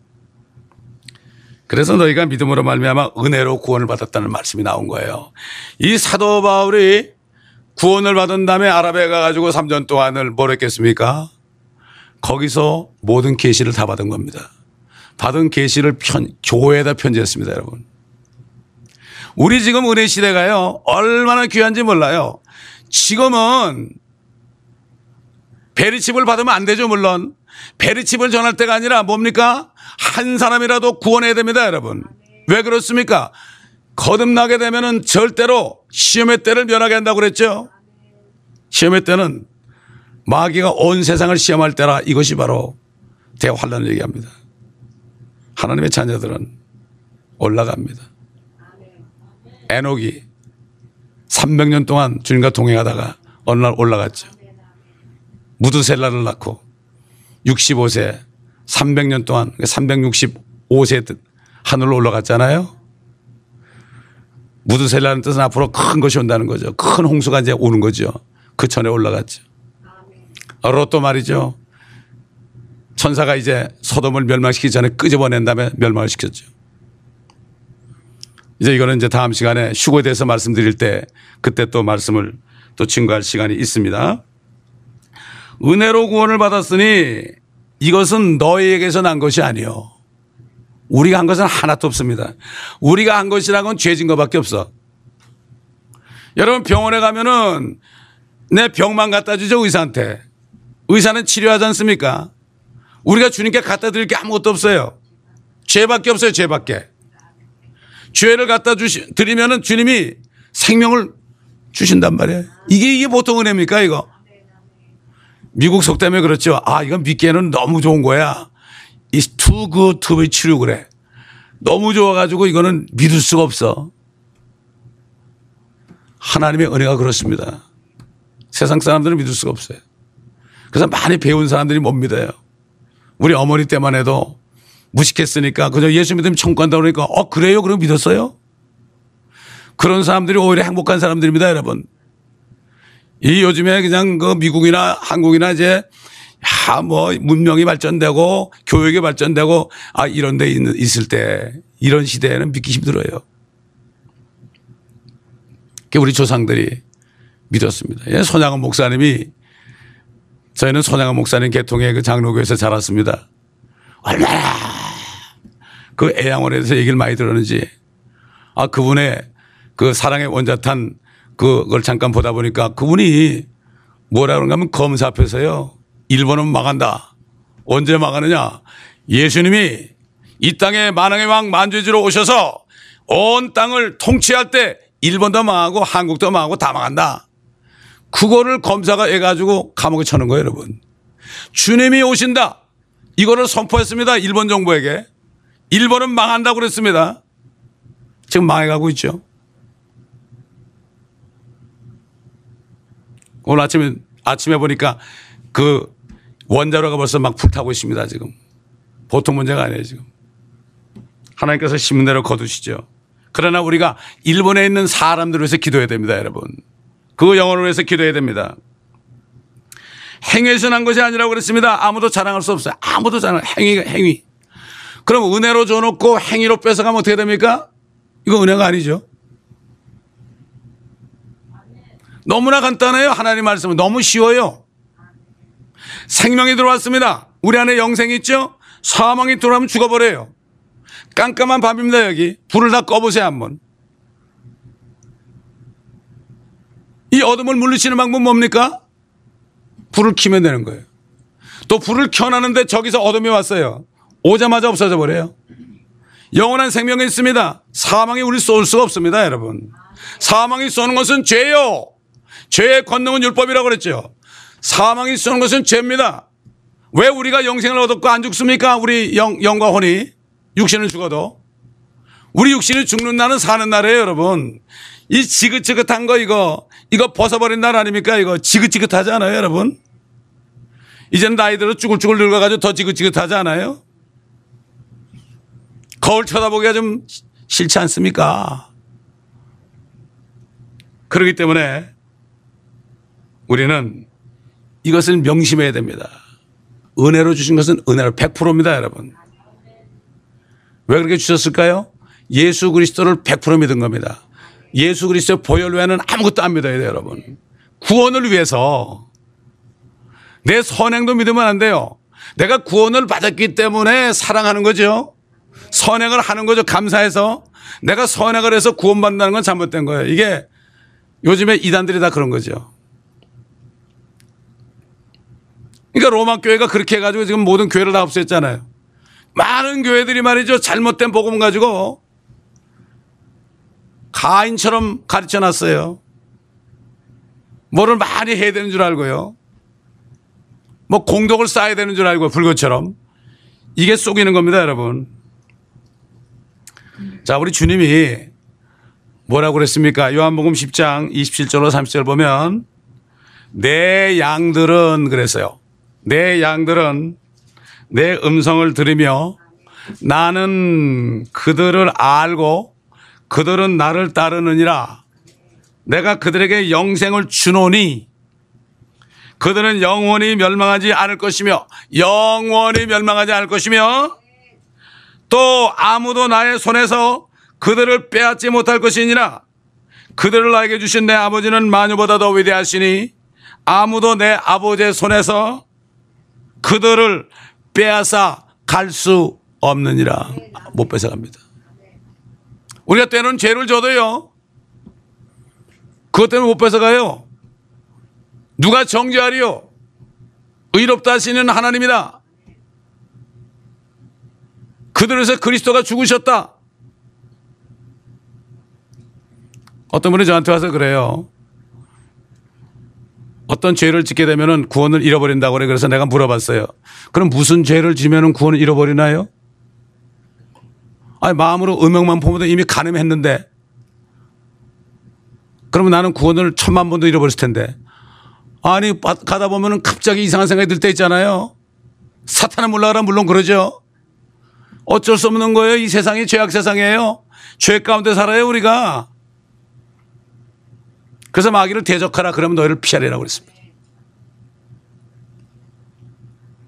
그래서 너희가 믿음으로 말미암아 은혜로 구원을 받았다는 말씀이 나온 거예요. 이 사도 바울이 구원을 받은 다음에 아랍에 가가지고 삼 년 동안을 뭘 했겠습니까? 거기서 모든 계시를 다 받은 겁니다. 받은 계시를 편, 교회에다 편지했습니다, 여러분. 우리 지금 은혜 시대가요, 얼마나 귀한지 몰라요. 지금은 베리칩을 받으면 안 되죠, 물론. 베리칩을 전할 때가 아니라 뭡니까? 한 사람이라도 구원해야 됩니다, 여러분. 왜 그렇습니까? 거듭나게 되면은 절대로 시험의 때를 면하게 한다고 그랬죠. 시험의 때는 마귀가 온 세상을 시험할 때라. 이것이 바로 대환란을 얘기합니다. 하나님의 자녀들은 올라갑니다. 에녹이 삼백 년 동안 주님과 동행하다가 어느 날 올라갔죠. 무드셀라를 낳고 육십오 세 삼백 년 동안 삼백육십오 세 하늘로 올라갔잖아요. 무드셀라는 뜻은 앞으로 큰 것이 온다는 거죠. 큰 홍수가 이제 오는 거죠. 그 전에 올라갔죠. 롯도 말이죠. 천사가 이제 소돔을 멸망시키기 전에 끄집어낸 다음에 멸망을 시켰죠. 이제 이거는 이제 다음 시간에 휴거에 대해서 말씀드릴 때 그때 또 말씀을 또 증거할 시간이 있습니다. 은혜로 구원을 받았으니 이것은 너희에게서 난 것이 아니요. 우리가 한 것은 하나도 없습니다. 우리가 한 것이라는 건 죄진 것밖에 없어. 여러분 병원에 가면은 내 병만 갖다 주죠, 의사한테. 의사는 치료하지 않습니까? 우리가 주님께 갖다 드릴 게 아무것도 없어요. 죄밖에 없어요, 죄밖에. 죄를 갖다 주시, 드리면은 주님이 생명을 주신단 말이에요. 이게, 이게 보통 은혜입니까, 이거? 미국 속 때문에 그렇죠. 아, 이건 믿기에는 너무 좋은 거야. It's too good to be true 그래. 너무 좋아가지고 이거는 믿을 수가 없어. 하나님의 은혜가 그렇습니다. 세상 사람들은 믿을 수가 없어요. 그래서 많이 배운 사람들이 못 믿어요. 우리 어머니 때만 해도 무식했으니까 그저 예수 믿으면 천국 간다고 그러니까 어 그래요? 그럼 믿었어요? 그런 사람들이 오히려 행복한 사람들입니다, 여러분. 이 요즘에 그냥 그 미국이나 한국이나 이제 다 뭐 문명이 발전되고 교육이 발전되고 아 이런 데 있을 때 이런 시대에는 믿기 힘들어요. 우리 조상들이 믿었습니다. 손양원 목사님이 저희는 손양원 목사님 계통의 그 장로교에서 자랐습니다. 얼마나 그 애양원에서 얘기를 많이 들었는지 아 그분의 그 사랑의 원자탄 그걸 잠깐 보다 보니까 그분이 뭐라 그런가 하면 검사 앞에서요. 일본은 망한다. 언제 망하느냐. 예수님이 이 땅에 만왕의 왕 만주주로 오셔서 온 땅을 통치할 때 일본도 망하고 한국도 망하고 다 망한다. 그거를 검사가 해가지고 감옥에 쳐는 거예요, 여러분. 주님이 오신다. 이거를 선포했습니다. 일본 정부에게. 일본은 망한다고 그랬습니다. 지금 망해가고 있죠. 오늘 아침에, 아침에 보니까 그 원자로가 벌써 막 불타고 있습니다, 지금. 보통 문제가 아니에요, 지금. 하나님께서 심은 대로 거두시죠. 그러나 우리가 일본에 있는 사람들을 위해서 기도해야 됩니다, 여러분. 그 영혼을 위해서 기도해야 됩니다. 행위에서 난 것이 아니라고 그랬습니다. 아무도 자랑할 수 없어요. 아무도 자랑, 행위가, 행위. 그럼 은혜로 줘놓고 행위로 뺏어가면 어떻게 됩니까? 이거 은혜가 아니죠. 너무나 간단해요. 하나님 말씀은 너무 쉬워요. 생명이 들어왔습니다. 우리 안에 영생이 있죠. 사망이 들어오면 죽어버려요. 깜깜한 밤입니다. 여기 불을 다 꺼보세요 한번. 이 어둠을 물리치는 방법은 뭡니까? 불을 켜면 되는 거예요. 또 불을 켜놨는데 저기서 어둠이 왔어요. 오자마자 없어져 버려요. 영원한 생명이 있습니다. 사망이 우리 쏠 수가 없습니다, 여러분. 사망이 쏘는 것은 죄요. 죄의 권능은 율법이라고 그랬죠. 사망이 쏘는 것은 죄입니다. 왜 우리가 영생을 얻었고 안 죽습니까? 우리 영, 영과 혼이. 육신은 죽어도. 우리 육신이 죽는 날은 사는 날이에요, 여러분. 이 지긋지긋한 거 이거 이거 벗어버린 날 아닙니까? 이거 지긋지긋하지 않아요, 여러분? 이제는 나이 들어 쭈글쭈글 늙어가지고 더 지긋지긋하지 않아요? 거울 쳐다보기가 좀 싫지 않습니까? 그렇기 때문에 우리는 이것을 명심해야 됩니다. 은혜로 주신 것은 은혜로 백 퍼센트입니다, 여러분. 왜 그렇게 주셨을까요? 예수 그리스도를 백 퍼센트 믿은 겁니다. 예수 그리스도의 보혈 외에는 아무것도 안 믿어야 돼요, 여러분. 구원을 위해서. 내 선행도 믿으면 안 돼요. 내가 구원을 받았기 때문에 사랑하는 거죠. 선행을 하는 거죠. 감사해서. 내가 선행을 해서 구원받는다는 건 잘못된 거예요. 이게 요즘에 이단들이 다 그런 거죠. 그러니까 로마 교회가 그렇게 해가지고 지금 모든 교회를 다 없앴잖아요. 많은 교회들이 말이죠. 잘못된 복음 가지고 가인처럼 가르쳐 놨어요. 뭐를 많이 해야 되는 줄 알고요. 뭐 공덕을 쌓아야 되는 줄 알고 불교처럼. 이게 속이는 겁니다, 여러분. 자, 우리 주님이 뭐라고 그랬습니까? 요한복음 십 장 이십칠 절로 삼십 절 보면 내 양들은 그랬어요. 내 양들은 내 음성을 들으며 나는 그들을 알고 그들은 나를 따르느니라. 내가 그들에게 영생을 주노니 그들은 영원히 멸망하지 않을 것이며 영원히 멸망하지 않을 것이며 또 아무도 나의 손에서 그들을 빼앗지 못할 것이니라. 그들을 나에게 주신 내 아버지는 만유보다 더 위대하시니 아무도 내 아버지의 손에서 그들을 빼앗아 갈 수 없느니라. 못 뺏어갑니다. 우리가 때로는 죄를 져도요, 그것 때문에 못 뺏어가요. 누가 정죄하리요? 의롭다 하시는 하나님이다. 그들에서 그리스도가 죽으셨다. 어떤 분이 저한테 와서 그래요. 어떤 죄를 짓게 되면 구원을 잃어버린다고 그래. 그래서 내가 물어봤어요. 그럼 무슨 죄를 지면 구원을 잃어버리나요? 아니, 마음으로 음욕만 보면 이미 간음했는데. 그러면 나는 구원을 천만 번도 잃어버렸을 텐데. 아니, 가다 보면 갑자기 이상한 생각이 들 때 있잖아요. 사탄은 몰라라 물론 그러죠. 어쩔 수 없는 거예요. 이 세상이 죄악 세상이에요. 죄 가운데 살아요, 우리가. 그래서 마귀를 대적하라. 그러면 너희를 피하리라고 그랬습니다.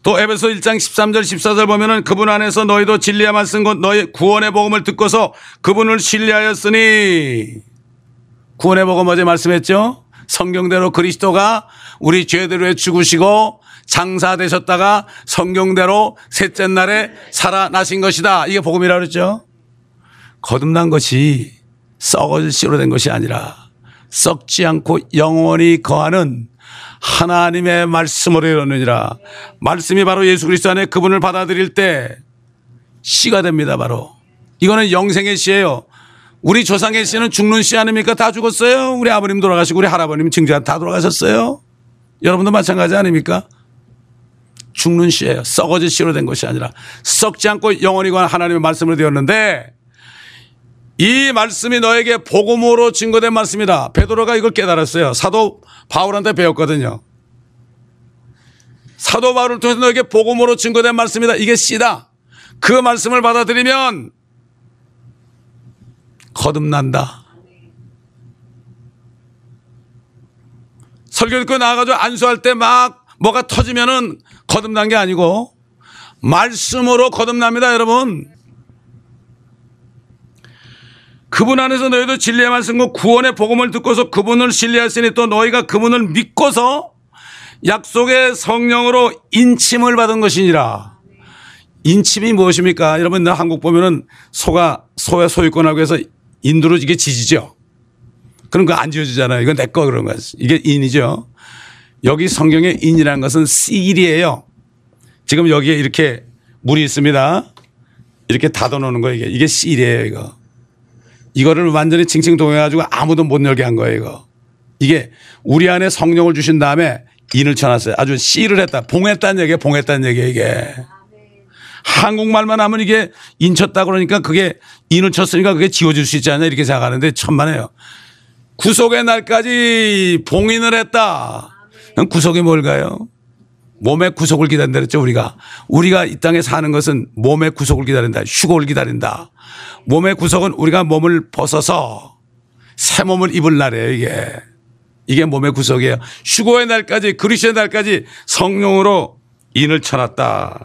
또 에베소 일 장 십삼 절 십사 절 보면은 그분 안에서 너희도 진리의 말씀 곧 너희 구원의 복음을 듣고서 그분을 신뢰하였으니, 구원의 복음 어제 말씀했죠. 성경대로 그리스도가 우리 죄대로 해 죽으시고 장사되셨다가 성경대로 셋째 날에 살아나신 것이다. 이게 복음이라고 그랬죠. 거듭난 것이 썩어질 씨로 된 것이 아니라 썩지 않고 영원히 거하는 하나님의 말씀으로 이루느니라. 말씀이 바로 예수 그리스도 안에 그분을 받아들일 때 씨가 됩니다. 바로 이거는 영생의 씨예요. 우리 조상의 씨는 죽는 씨 아닙니까? 다 죽었어요. 우리 아버님 돌아가시고 우리 할아버님 증자 다 돌아가셨어요. 여러분도 마찬가지 아닙니까? 죽는 씨예요. 썩어질 씨로 된 것이 아니라 썩지 않고 영원히 거하는 하나님의 말씀으로 되었는데, 이 말씀이 너에게 복음으로 증거된 말씀이다. 베드로가 이걸 깨달았어요. 사도 바울한테 배웠거든요. 사도 바울을 통해서 너에게 복음으로 증거된 말씀이다. 이게 씨다. 그 말씀을 받아들이면 거듭난다. 설교 듣고 나가가지고 안수할 때 막 뭐가 터지면은 거듭난 게 아니고 말씀으로 거듭납니다, 여러분. 그분 안에서 너희도 진리의 말씀과 구원의 복음을 듣고서 그분을 신뢰하시니 또 너희가 그분을 믿고서 약속의 성령으로 인침을 받은 것이니라. 인침이 무엇입니까? 여러분, 한국 보면은 소가 소의 소유권하고 해서 인두로 이게 지지죠. 그런 거 안 지어주잖아요. 이건 내 거 그런 거. 이게 인이죠. 여기 성경의 인이라는 것은 씨일이에요. 지금 여기에 이렇게 물이 있습니다. 이렇게 닫아 놓는 거예요. 이게, 이게 씨일이에요, 이거. 이거를 완전히 칭칭 동해가지고 아무도 못 열게 한 거예요, 이거. 이게 우리 안에 성령을 주신 다음에 인을 쳐놨어요. 아주 씨를 했다. 봉했다는 얘기예요, 봉했다는 얘기예요, 이게. 한국말만 하면 이게 인 쳤다 그러니까 그게 인을 쳤으니까 그게 지워질 수 있지 않냐 이렇게 생각하는데 천만에요. 구속의 날까지 봉인을 했다. 구속이 뭘까요? 몸의 구속을 기다린다 그랬죠, 우리가. 우리가 이 땅에 사는 것은 몸의 구속을 기다린다. 휴고를 기다린다. 몸의 구속은 우리가 몸을 벗어서 새 몸을 입을 날이에요, 이게. 이게 몸의 구속이에요. 휴고의 날까지, 그리스도의 날까지 성령으로 인을 쳐놨다.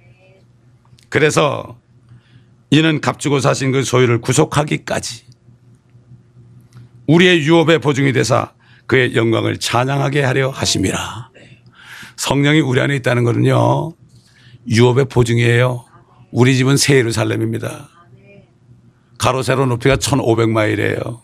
그래서 이는 값주고 사신 그 소유를 구속하기까지 우리의 유업의 보증이 되사 그의 영광을 찬양하게 하려 하심이라. 성령이 우리 안에 있다는 거는요, 유업의 보증이에요. 우리 집은 새 예루살렘입니다. 가로 세로 높이가 천오백 마일이에요.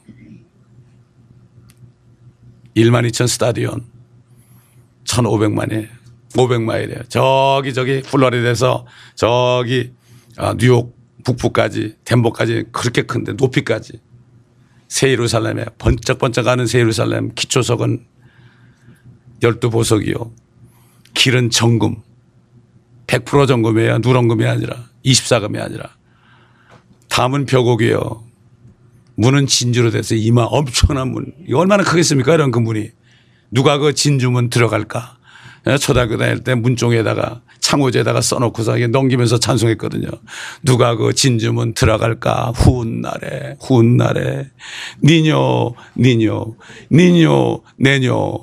만 이천 스타디온 천오백만이에요. 오백 마일이에요. 저기 저기 플로리다에서 저기 뉴욕 북부까지 덴버까지 그렇게 큰데 높이까지 새 예루살렘에 번쩍번쩍하는 새 예루살렘. 기초석은 열두 보석이요. 길은 정금. 백 퍼센트 정금이에요. 누런금이 아니라 이십사 금이 아니라. 담은 벽옥이요. 문은 진주로 돼서 이마 엄청난 문. 이거 얼마나 크겠습니까? 이런 그 문이. 누가 그 진주문 들어갈까? 초등학교 다닐 때 문종에다가 창호지에다가 써놓고서 넘기면서 찬송했거든요. 누가 그 진주문 들어갈까? 훗날에 훗날에 니뇨 니뇨 니뇨 내뇨.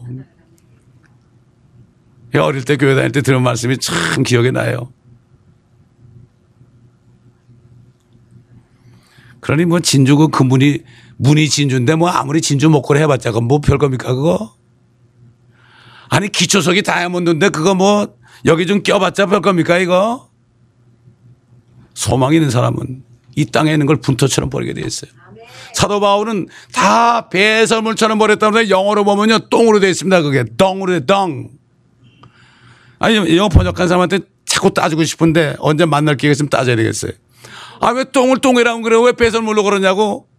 어릴 때 교회 다닐 때 들은 말씀이 참 기억에 나요. 그러니 뭐 진주고 그 문이 문이 진주인데 뭐 아무리 진주 목걸이 해봤자 그건 뭐 별겁니까 그거? 아니 기초석이 다이아몬드인데 그거 뭐 여기 좀 껴봤자 별겁니까 이거? 소망 있는 사람은 이 땅에 있는 걸 분토처럼 버리게 돼 있어요. 사도 바울은 다 배설물처럼 버렸다는데 영어로 보면요 똥으로 되어 있습니다. 그게 덩으로 돼 덩. 아니 영어 번역한 사람한테 자꾸 따지고 싶은데 언제 만날 기회가 있으면 따져야 되겠어요. 아 왜 똥을 똥이라고 그래요? 왜 배설물로 그러냐고?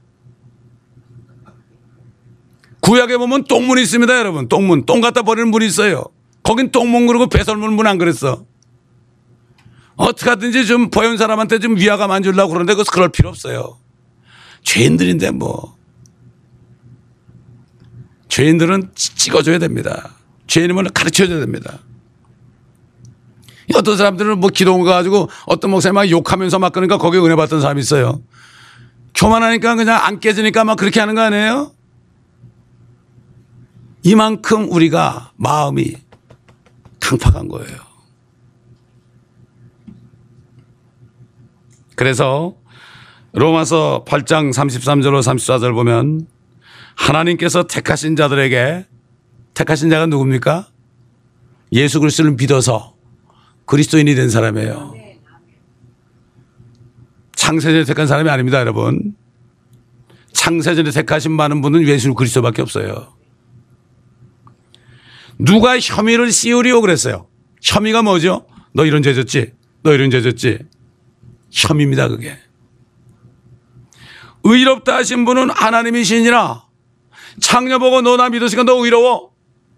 구약에 보면 똥문이 있습니다, 여러분. 똥문. 똥 갖다 버리는 문이 있어요. 거긴 똥문 그러고 배설물 문 안 그랬어. 어떻게 하든지 좀 보현 사람한테 좀 위화감 안 주려고 그러는데 그거 그럴 필요 없어요. 죄인들인데 뭐. 죄인들은 찍어줘야 됩니다. 죄인이면 가르쳐줘야 됩니다. 어떤 사람들은 뭐 기도원 가가지고 어떤 목사님 막 욕하면서 막 그러니까 거기에 은혜 받던 사람이 있어요. 교만하니까 그냥 안 깨지니까 막 그렇게 하는 거 아니에요? 이만큼 우리가 마음이 강팍한 거예요. 그래서 로마서 팔 장 삼십삼 절로 삼십사 절 보면 하나님께서 택하신 자들에게, 택하신 자가 누굽니까? 예수 그리스도를 믿어서 그리스도인이 된 사람이에요. 창세전에 택한 사람이 아닙니다, 여러분. 창세전에 택하신 많은 분은 예수 그리스도밖에 없어요. 누가 혐의를 씌우리오 그랬어요. 혐의가 뭐죠? 너 이런 죄 졌지? 너 이런 죄 졌지? 혐의입니다, 그게. 의롭다 하신 분은 하나님이시니라. 창녀 보고 너 나 믿으니까 너 의로워.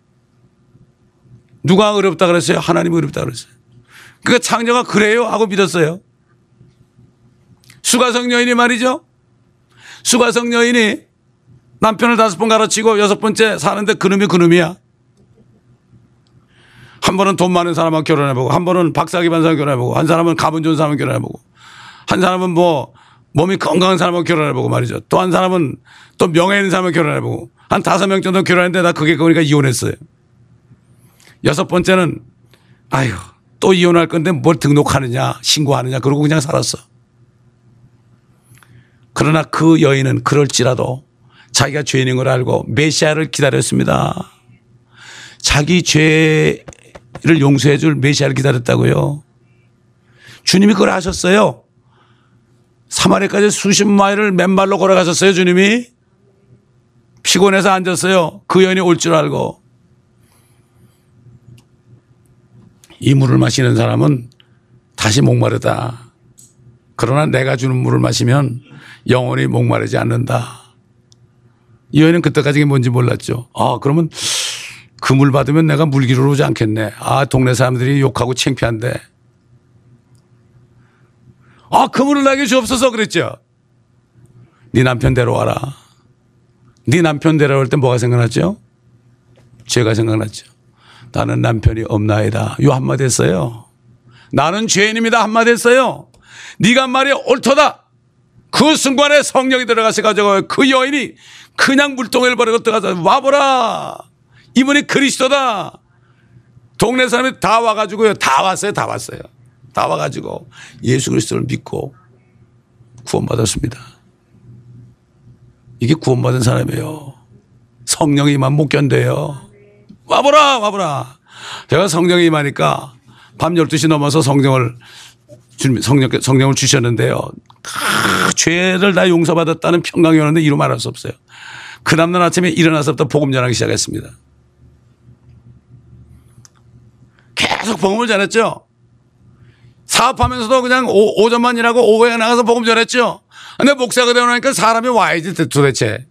누가 의롭다 그랬어요? 하나님이 의롭다 그랬어요. 그러니까 창녀가 그래요 하고 믿었어요. 수가성 여인이 말이죠. 수가성 여인이 남편을 다섯 번 가르치고 여섯 번째 사는데 그놈이 그놈이야. 한 번은 돈 많은 사람하고 결혼해보고, 한 번은 박사 기반 사람 결혼해보고, 한 사람은 가문 좋은 사람 결혼해보고, 한 사람은 뭐 몸이 건강한 사람하고 결혼해보고 말이죠. 또 한 사람은 또 명예 있는 사람하고 결혼해보고, 한 다섯 명 정도 결혼했는데 나 그게 그러니까 이혼했어요. 여섯 번째는 아유 또 이혼할 건데 뭘 등록하느냐 신고하느냐 그러고 그냥 살았어. 그러나 그 여인은 그럴지라도 자기가 죄인인 걸 알고 메시아를 기다렸습니다. 자기 죄를 용서해 줄 메시아를 기다렸다고요. 주님이 그걸 하셨어요. 사마리아까지 수십 마일을 맨발로 걸어가셨어요. 주님이 피곤해서 앉았어요. 그 여인이 올 줄 알고. 이 물을 마시는 사람은 다시 목마르다. 그러나 내가 주는 물을 마시면 영원히 목마르지 않는다. 이 여인은 그때까지 이게 뭔지 몰랐죠. 아, 그러면 그 물 받으면 내가 물기로 오지 않겠네. 아, 동네 사람들이 욕하고 창피한데. 아, 그 물을 나에게 주옵소서 그랬죠. 네 남편 데려와라. 네 남편 데려올 때 뭐가 생각났죠? 죄가 생각났죠. 나는 남편이 없나이다. 요 한마디 했어요. 나는 죄인입니다. 한마디 했어요. 네가 한 말이 옳도다. 그 순간에 성령이 들어가서 가지고 그 여인이 그냥 물동이를 버리고 들어가서 와보라. 이분이 그리스도다. 동네 사람이 다 와가지고요. 다 왔어요. 다 왔어요. 다 와가지고 예수 그리스도를 믿고 구원받았습니다. 이게 구원받은 사람이에요. 성령이 임하면 못 견뎌요. 와보라 와보라. 제가 성령이 임하니까 밤 열두 시 넘어서 성령을 성령, 성령을 주셨는데요. 그 죄를 다 용서받았다는 평강이 오는데 이루 말할 수 없어요. 그 다음날 아침에 일어나서부터 복음 전하기 시작했습니다. 계속 복음을 전했죠. 사업하면서도 그냥 오, 오전만 일하고 오후에 나가서 복음 전했죠. 근데 목사가 되고 나니까 사람이 와야지 도대체.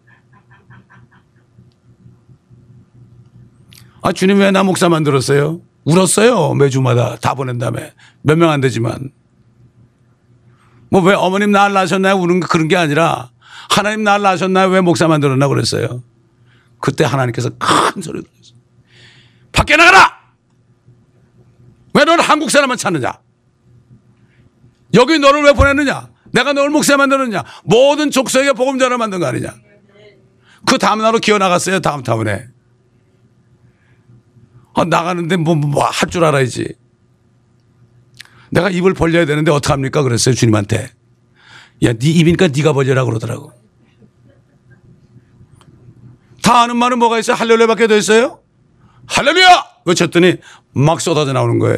아, 주님 왜 나 목사 만들었어요? 울었어요. 매주마다 다 보낸 다음에. 몇 명 안 되지만. 뭐 왜 어머님 날 낳으셨나요? 우는 그런 게 아니라 하나님 날 낳으셨나요? 왜 목사 만들었나 그랬어요. 그때 하나님께서 큰 소리 들었어요. 밖에 나가라! 왜 너는 한국 사람만 찾느냐? 여기 너를 왜 보냈느냐? 내가 너를 목사 만들었느냐? 모든 족속에게 복음자를 만든 거 아니냐? 그 다음 날로 기어 나갔어요. 다음 타운에. 아, 나가는데 뭐, 뭐, 할 줄 알아야지. 내가 입을 벌려야 되는데 어떡합니까? 그랬어요. 주님한테. 야, 네 입이니까 네가 벌려라 그러더라고. 다 아는 말은 뭐가 있어요? 할렐루야밖에 더 있어요? 할렐루야! 외쳤더니 막 쏟아져 나오는 거예요.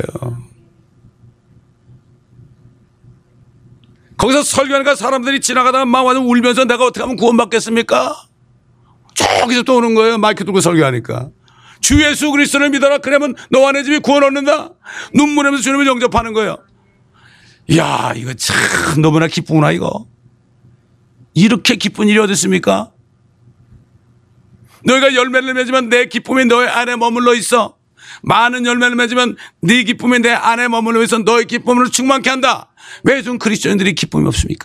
거기서 설교하니까 사람들이 지나가다가 막 와서 울면서 내가 어떻게 하면 구원받겠습니까? 저기서 또 오는 거예요. 마이크 들고 설교하니까. 주 예수 그리스도를 믿어라. 그러면 너와 내 집이 구원 얻는다. 눈물 흘리면서 주님을 영접하는 거예요. 이야, 이거 참 너무나 기쁘구나 이거. 이렇게 기쁜 일이 어디 있습니까? 너희가 열매를 맺으면 내 기쁨이 너희 안에 머물러 있어. 많은 열매를 맺으면 네 기쁨이 내 안에 머물러 있어. 너희 기쁨을 충만케 한다. 왜 요즘 그리스도인들이 기쁨이 없습니까?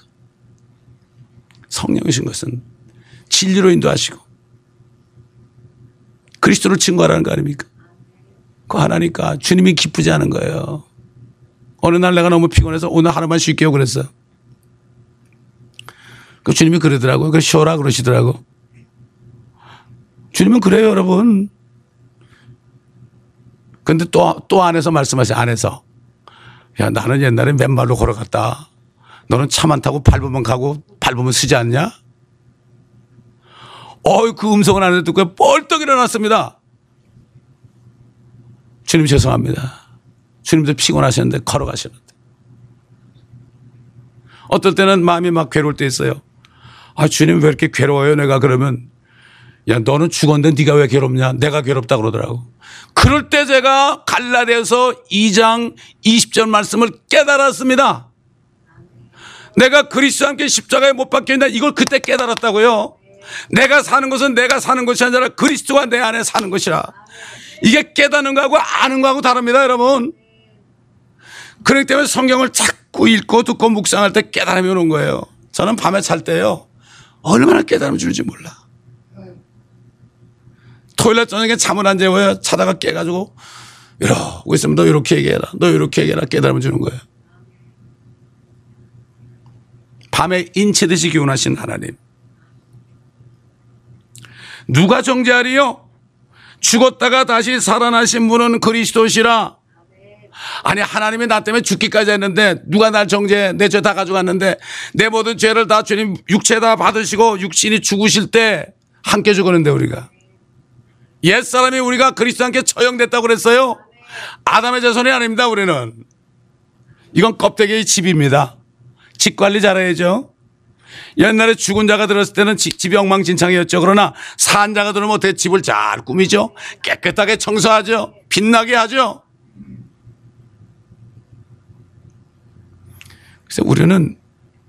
성령이신 것은 진리로 인도하시고 그리스도를 증거하라는 거 아닙니까? 그거 하나니까 주님이 기쁘지 않은 거예요. 어느 날 내가 너무 피곤해서 오늘 하루만 쉴게요 그랬어. 그 주님이 그러더라고요. 그 쉬어라 그러시더라고. 주님은 그래요 여러분. 근데 또, 또 안에서 말씀하세요. 안에서. 야, 나는 옛날에 맨발로 걸어갔다. 너는 차만 타고 밟으면 가고 밟으면 쓰지 않냐? 어이, 그 음성을 안 듣고 뻘떡 일어났습니다. 주님 죄송합니다. 주님도 피곤하셨는데 걸어가셨는데. 어떨 때는 마음이 막 괴로울 때 있어요. 아, 주님 왜 이렇게 괴로워요? 내가 그러면 야, 너는 죽었는데 네가 왜 괴롭냐? 내가 괴롭다 그러더라고. 그럴 때 제가 갈라디아서 이 장 이십 절 말씀을 깨달았습니다. 내가 그리스도와 함께 십자가에 못 박혀있다, 이걸 그때 깨달았다고요. 내가 사는 것은 내가 사는 것이 아니라 그리스도가 내 안에 사는 것이라. 이게 깨닫는 거하고 아는 거하고 다릅니다, 여러분. 그렇기 때문에 성경을 자꾸 읽고 듣고 묵상할 때 깨달음이 오는 거예요. 저는 밤에 잘 때요, 얼마나 깨달음을 주는지 몰라. 토요일날 저녁에 잠을 안 재워요. 자다가 깨가지고 이러고 있으면 너 이렇게 얘기해라, 너 이렇게 얘기해라, 깨달음을 주는 거예요. 밤에 인치듯이 기운하신 하나님. 누가 정죄하리요? 죽었다가 다시 살아나신 분은 그리스도시라. 아니, 하나님이 나 때문에 죽기까지 했는데 누가 날 정죄해? 내 죄 다 가져갔는데 내 모든 죄를 다 주님 육체 다 받으시고 육신이 죽으실 때 함께 죽었는데 우리가 옛사람이 우리가 그리스도 함께 처형됐다고 그랬어요. 아담의 자손이 아닙니다. 우리는 이건 껍데기의 집입니다. 집 관리 잘해야죠. 옛날에 죽은 자가 들었을 때는 집이 엉망진창이었죠. 그러나 산 자가 들으면 어떻게 집을 잘 꾸미죠? 깨끗하게 청소하죠. 빛나게 하죠. 그래서 우리는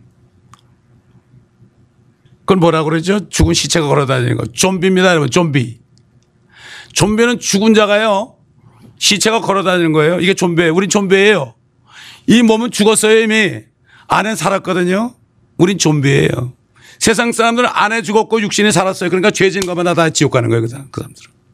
그걸 뭐라고 그러죠? 죽은 시체가 걸어다니는 거. 좀비입니다, 여러분. 좀비. 좀비는 죽은 자가요, 시체가 걸어다니는 거예요. 이게 좀비예요. 우린 좀비예요. 이 몸은 죽었어요. 이미 안에 살았거든요. 우린 좀비예요. 세상 사람들은 안에 죽었고 육신이 살았어요. 그러니까 죄 지은 것마다 다 지옥 가는 거예요. 그 사람들은.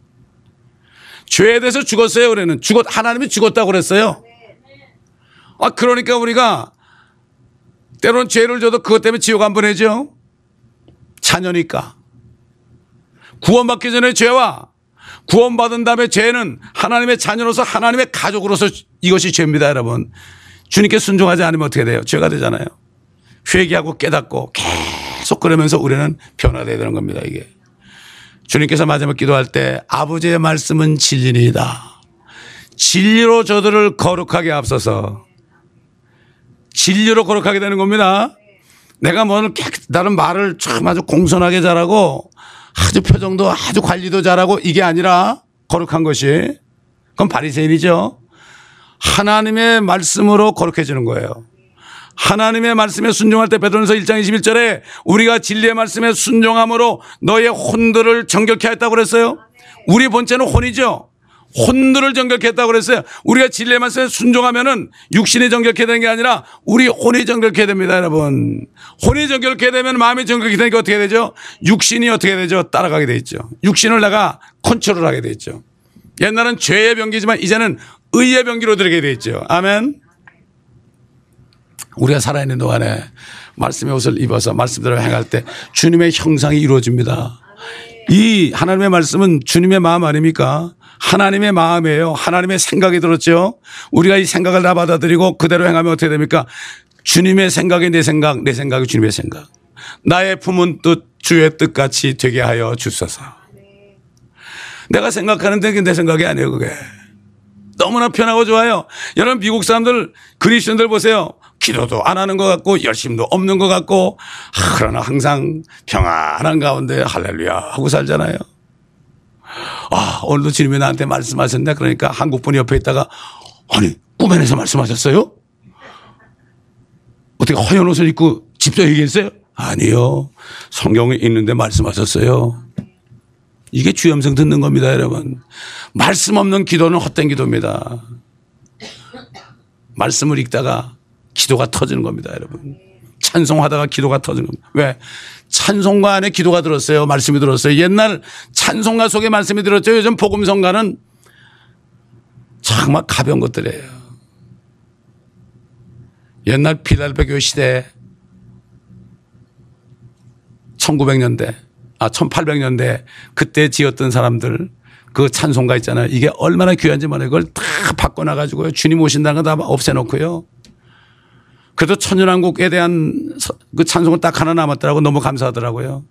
죄에 대해서 죽었어요. 우리는 죽었, 하나님이 죽었다고 그랬어요. 아, 그러니까 우리가 때로는 죄를 져도 그것 때문에 지옥 안 보내죠. 자녀니까. 구원받기 전에 죄와 구원받은 다음에 죄는 하나님의 자녀로서 하나님의 가족으로서 이것이 죄입니다, 여러분. 주님께 순종하지 않으면 어떻게 돼요? 죄가 되잖아요. 회개하고 깨닫고 계속 그러면서 우리는 변화되어야 되는 겁니다, 이게. 주님께서 마지막 기도할 때 아버지의 말씀은 진리이다. 진리로 저들을 거룩하게 앞서서 진리로 거룩하게 되는 겁니다. 내가 뭐 나는 말을 참 아주 공손하게 잘하고 아주 표정도 아주 관리도 잘하고 이게 아니라 거룩한 것이, 그건 바리새인이죠. 하나님의 말씀으로 거룩해지는 거예요. 하나님의 말씀에 순종할 때 베드로전서 일 장 이십일 절에 우리가 진리의 말씀에 순종함으로 너의 혼들을 정결케 했다고 그랬어요. 우리 본체는 혼이죠. 혼들을 정결케 했다고 그랬어요. 우리가 진리의 말씀에 순종하면은 육신이 정결케 되는 게 아니라 우리 혼이 정결케 됩니다, 여러분. 혼이 정결케 되면 마음이 정결케 되니까 어떻게 되죠? 육신이 어떻게 되죠? 따라가게 돼 있죠. 육신을 내가 컨트롤하게 돼 있죠. 옛날은 죄의 병기지만 이제는 의의 병기로 들게 돼 있죠. 아멘. 우리가 살아있는 동안에 말씀의 옷을 입어서 말씀대로 행할 때 주님의 형상이 이루어집니다. 이 하나님의 말씀은 주님의 마음 아닙니까? 하나님의 마음이에요. 하나님의 생각이 들었죠. 우리가 이 생각을 다 받아들이고 그대로 행하면 어떻게 됩니까? 주님의 생각이 내 생각, 내 생각이 주님의 생각. 나의 품은 뜻 주의 뜻같이 되게 하여 주소서. 내가 생각하는데 그게 내 생각이 아니에요, 그게. 너무나 편하고 좋아요. 여러분, 미국 사람들, 그리스도인들 보세요. 기도도 안 하는 것 같고 열심도 없는 것 같고, 아, 그러나 항상 평안한 가운데 할렐루야 하고 살잖아요. 아, 오늘도 주님이 나한테 말씀하셨네. 그러니까 한국 분이 옆에 있다가, 아니, 꿈에서 말씀하셨어요? 어떻게 허연 옷을 입고 집도 얘기했어요? 아니요. 성경에 있는데 말씀하셨어요. 이게 주의 음성 듣는 겁니다, 여러분. 말씀 없는 기도는 헛된 기도입니다. 말씀을 읽다가 기도가 터지는 겁니다, 여러분. 찬송하다가 기도가 터지는 겁니다. 왜? 찬송가 안에 기도가 들었어요. 말씀이 들었어요. 옛날 찬송가 속에 말씀이 들었죠. 요즘 복음성가는 정말 가벼운 것들이에요. 옛날 필라델피아 교회 시대에 천구백 년대, 아, 천팔백 년대 그때 지었던 사람들 그 찬송가 있잖아요. 이게 얼마나 귀한지 몰라요. 그걸 다 바꿔놔가지고요. 주님 오신다는 거 다 없애놓고요. 그래도 천연왕국에 대한 그 찬송은 딱 하나 남았더라고. 너무 감사하더라고요.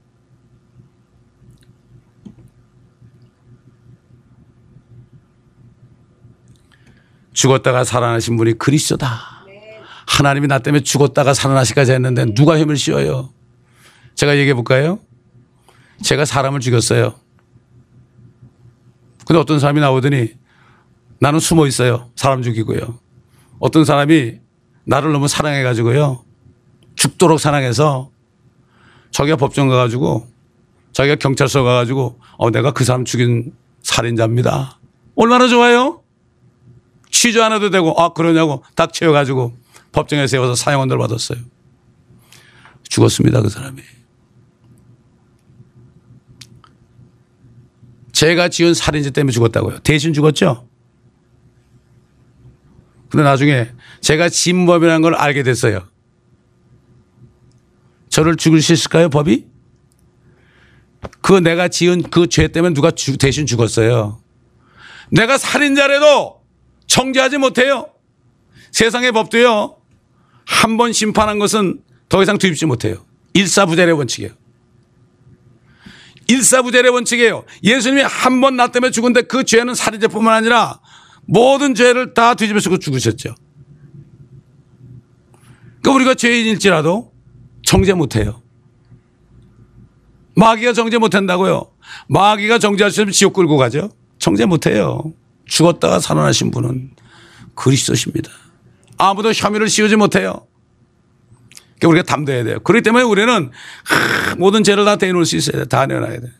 죽었다가 살아나신 분이 그리스도다. 하나님이 나 때문에 죽었다가 살아나시까지 했는데 누가 힘을 씌워요? 제가 얘기해 볼까요? 제가 사람을 죽였어요. 근데 어떤 사람이 나오더니 나는 숨어 있어요. 사람 죽이고요. 어떤 사람이 나를 너무 사랑해 가지고요. 죽도록 사랑해서 자기가 법정 가가지고 자기가 경찰서 가가지고 어, 내가 그 사람 죽인 살인자입니다. 얼마나 좋아요? 취조 안 해도 되고 아 그러냐고 딱 채워가지고 법정에 세워서 사형원들 받았어요. 죽었습니다. 그 사람이. 제가 지은 살인죄 때문에 죽었다고요. 대신 죽었죠. 근데 나중에 제가 진범이라는 걸 알게 됐어요. 저를 죽일 수 있을까요, 법이? 그 내가 지은 그 죄 때문에 누가 주, 대신 죽었어요. 내가 살인자라도 정죄하지 못해요. 세상의 법도요. 한 번 심판한 것은 더 이상 뒤집지 못해요. 일사부재의 원칙이에요. 일사부재의 원칙이에요. 예수님이 한 번 나 때문에 죽은데 그 죄는 살인죄뿐만 아니라 모든 죄를 다 뒤집어 쓰고 죽으셨죠. 그러니까 우리가 죄인일지라도 정죄 못해요. 마귀가 정죄 못한다고요. 마귀가 정죄하시면 지옥 끌고 가죠. 정죄 못해요. 죽었다가 살아나신 분은 그리스도십니다. 아무도 혐의를 씌우지 못해요. 그러니까 우리가 담대해야 돼요. 그렇기 때문에 우리는 모든 죄를 다 대놓을 수 있어야 돼요. 다 내놔야 돼요.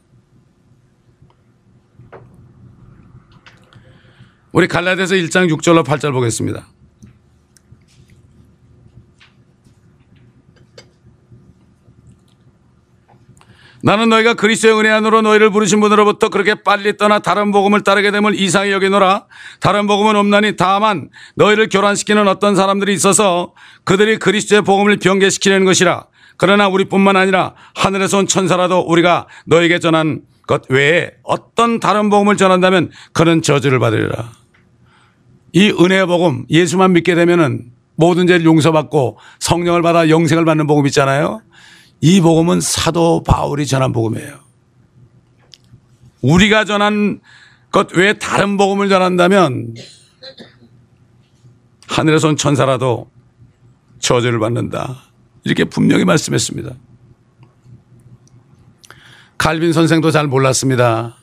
우리 갈라디아서 일 장 육 절로 팔 절 보겠습니다. 나는 너희가 그리스도의 은혜 안으로 너희를 부르신 분으로부터 그렇게 빨리 떠나 다른 복음을 따르게 됨을 이상히 여기노라. 다른 복음은 없나니 다만 너희를 교란시키는 어떤 사람들이 있어서 그들이 그리스도의 복음을 변개시키려는 것이라. 그러나 우리뿐만 아니라 하늘에서 온 천사라도 우리가 너에게 전한 것 외에 어떤 다른 복음을 전한다면 그는 저주를 받으리라. 이 은혜의 복음, 예수만 믿게 되면은 모든 죄를 용서받고 성령을 받아 영생을 받는 복음 있잖아요. 이 복음은 사도 바울이 전한 복음이에요. 우리가 전한 것 외에 다른 복음을 전한다면 하늘에서 온 천사라도 저주를 받는다. 이렇게 분명히 말씀했습니다. 칼빈 선생도 잘 몰랐습니다.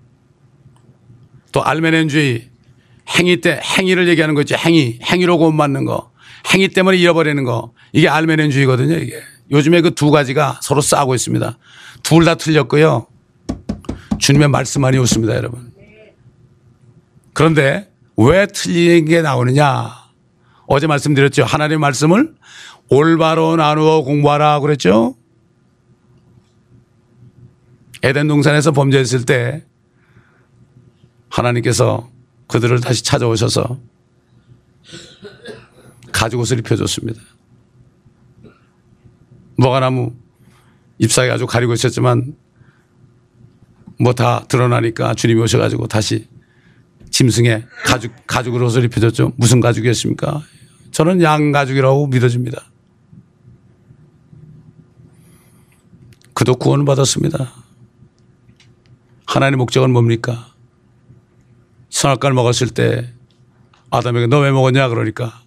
또 알메넨주의 행위 때 행위를 얘기하는 거 있죠. 행위. 행위로 구원받는 거. 행위 때문에 잃어버리는 거. 이게 알메넨주의거든요. 이게. 요즘에 그 두 가지가 서로 싸우고 있습니다. 둘 다 틀렸고요. 주님의 말씀만이 옳습니다, 여러분. 그런데 왜 틀린 게 나오느냐. 어제 말씀드렸죠. 하나님의 말씀을 올바로 나누어 공부하라 그랬죠. 에덴 동산에서 범죄했을 때 하나님께서 그들을 다시 찾아오셔서 가죽옷을 입혀줬습니다. 무화과나무 잎사귀 아주 가리고 있었지만 뭐 다 드러나니까 주님이 오셔가지고 다시 짐승에 가죽, 가죽으로 옷을 입혀줬죠. 무슨 가죽이었습니까? 저는 양 가죽이라고 믿어집니다. 그도 구원을 받았습니다. 하나님의 목적은 뭡니까? 선악과를 먹었을 때 아담에게 너 왜 먹었냐 그러니까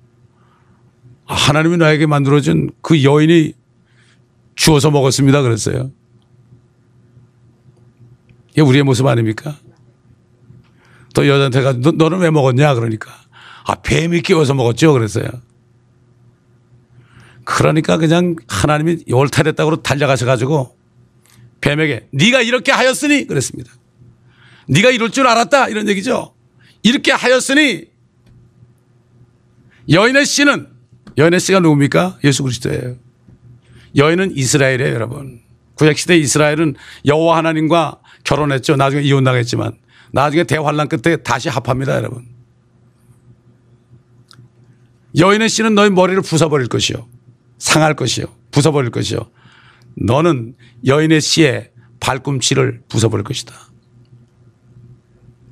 하나님이 나에게 만들어준 그 여인이 주워서 먹었습니다 그랬어요. 이게 우리의 모습 아닙니까? 또 여자한테 가서 너, 너는 왜 먹었냐 그러니까 아 뱀이 끼워서 먹었죠 그랬어요. 그러니까 그냥 하나님이 올탈했다고 달려가셔가지고 뱀에게 네가 이렇게 하였으니 그랬습니다. 네가 이럴 줄 알았다 이런 얘기죠. 이렇게 하였으니 여인의 씨는 여인의 씨가 누굽니까? 예수 그리스도예요. 여인은 이스라엘이에요 여러분. 구약시대 이스라엘은 여호와 하나님과 결혼했죠. 나중에 이혼당했지만 나중에 대환란 끝에 다시 합합니다 여러분. 여인의 씨는 너희 머리를 부숴버릴 것이요 상할 것이요 부숴버릴 것이요 너는 여인의 씨의 발꿈치를 부숴버릴 것이다.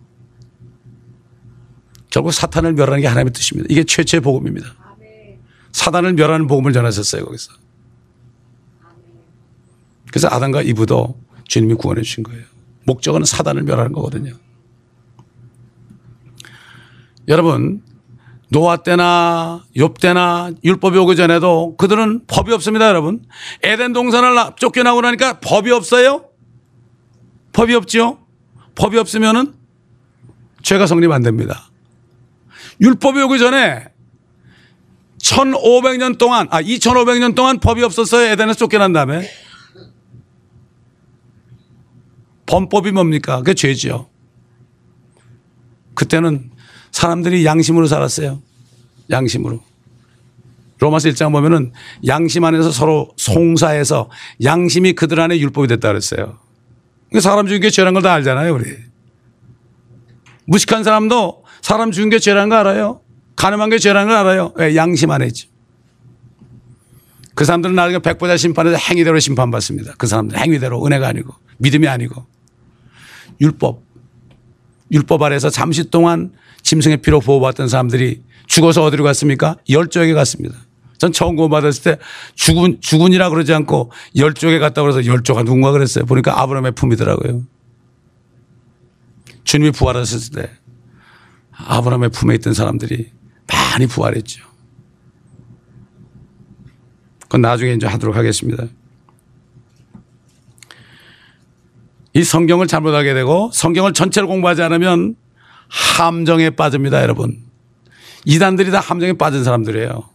결국 사탄을 멸하는 게 하나님의 뜻입니다. 이게 최초의 복음입니다. 사단을 멸하는 복음을 전하셨어요, 거기서. 그래서 아담과 이브도 주님이 구원해 주신 거예요. 목적은 사단을 멸하는 거거든요. 여러분, 노아 때나 욥 때나 율법이 오기 전에도 그들은 법이 없습니다, 여러분. 에덴 동산을 쫓겨나고 나니까 법이 없어요? 법이 없죠? 법이 없으면은 죄가 성립 안 됩니다. 율법이 오기 전에 천오백 년 동안, 아, 이천오백 년 동안 법이 없었어요. 에덴에서 쫓겨난 다음에. 범법이 뭡니까? 그게 죄죠. 그때는 사람들이 양심으로 살았어요. 양심으로. 로마서 일 장 보면은 양심 안에서 서로 송사해서 양심이 그들 안에 율법이 됐다 그랬어요. 사람 죽인 게 죄라는 걸 다 알잖아요, 우리. 무식한 사람도 사람 죽인 게 죄라는 거 알아요. 가늠한 게 죄라는 걸 알아요. 왜? 양심 안에 있죠. 그 사람들은 나중에 백보자 심판에서 행위대로 심판받습니다. 그 사람들 행위대로, 은혜가 아니고 믿음이 아니고. 율법. 율법 아래서 잠시 동안 짐승의 피로 보호받던 사람들이 죽어서 어디로 갔습니까? 열조에게 갔습니다. 전 처음 구원받았을 때 죽은, 죽은이라 그러지 않고 열조에게 갔다고 그래서 열조가 누군가 그랬어요. 보니까 아브라함의 품이더라고요. 주님이 부활하셨을 때 아브라함의 품에 있던 사람들이 많이 부활했죠. 그건 나중에 이제 하도록 하겠습니다. 이 성경을 잘못하게 되고 성경을 전체를 공부하지 않으면 함정에 빠집니다, 여러분. 이단들이 다 함정에 빠진 사람들이에요.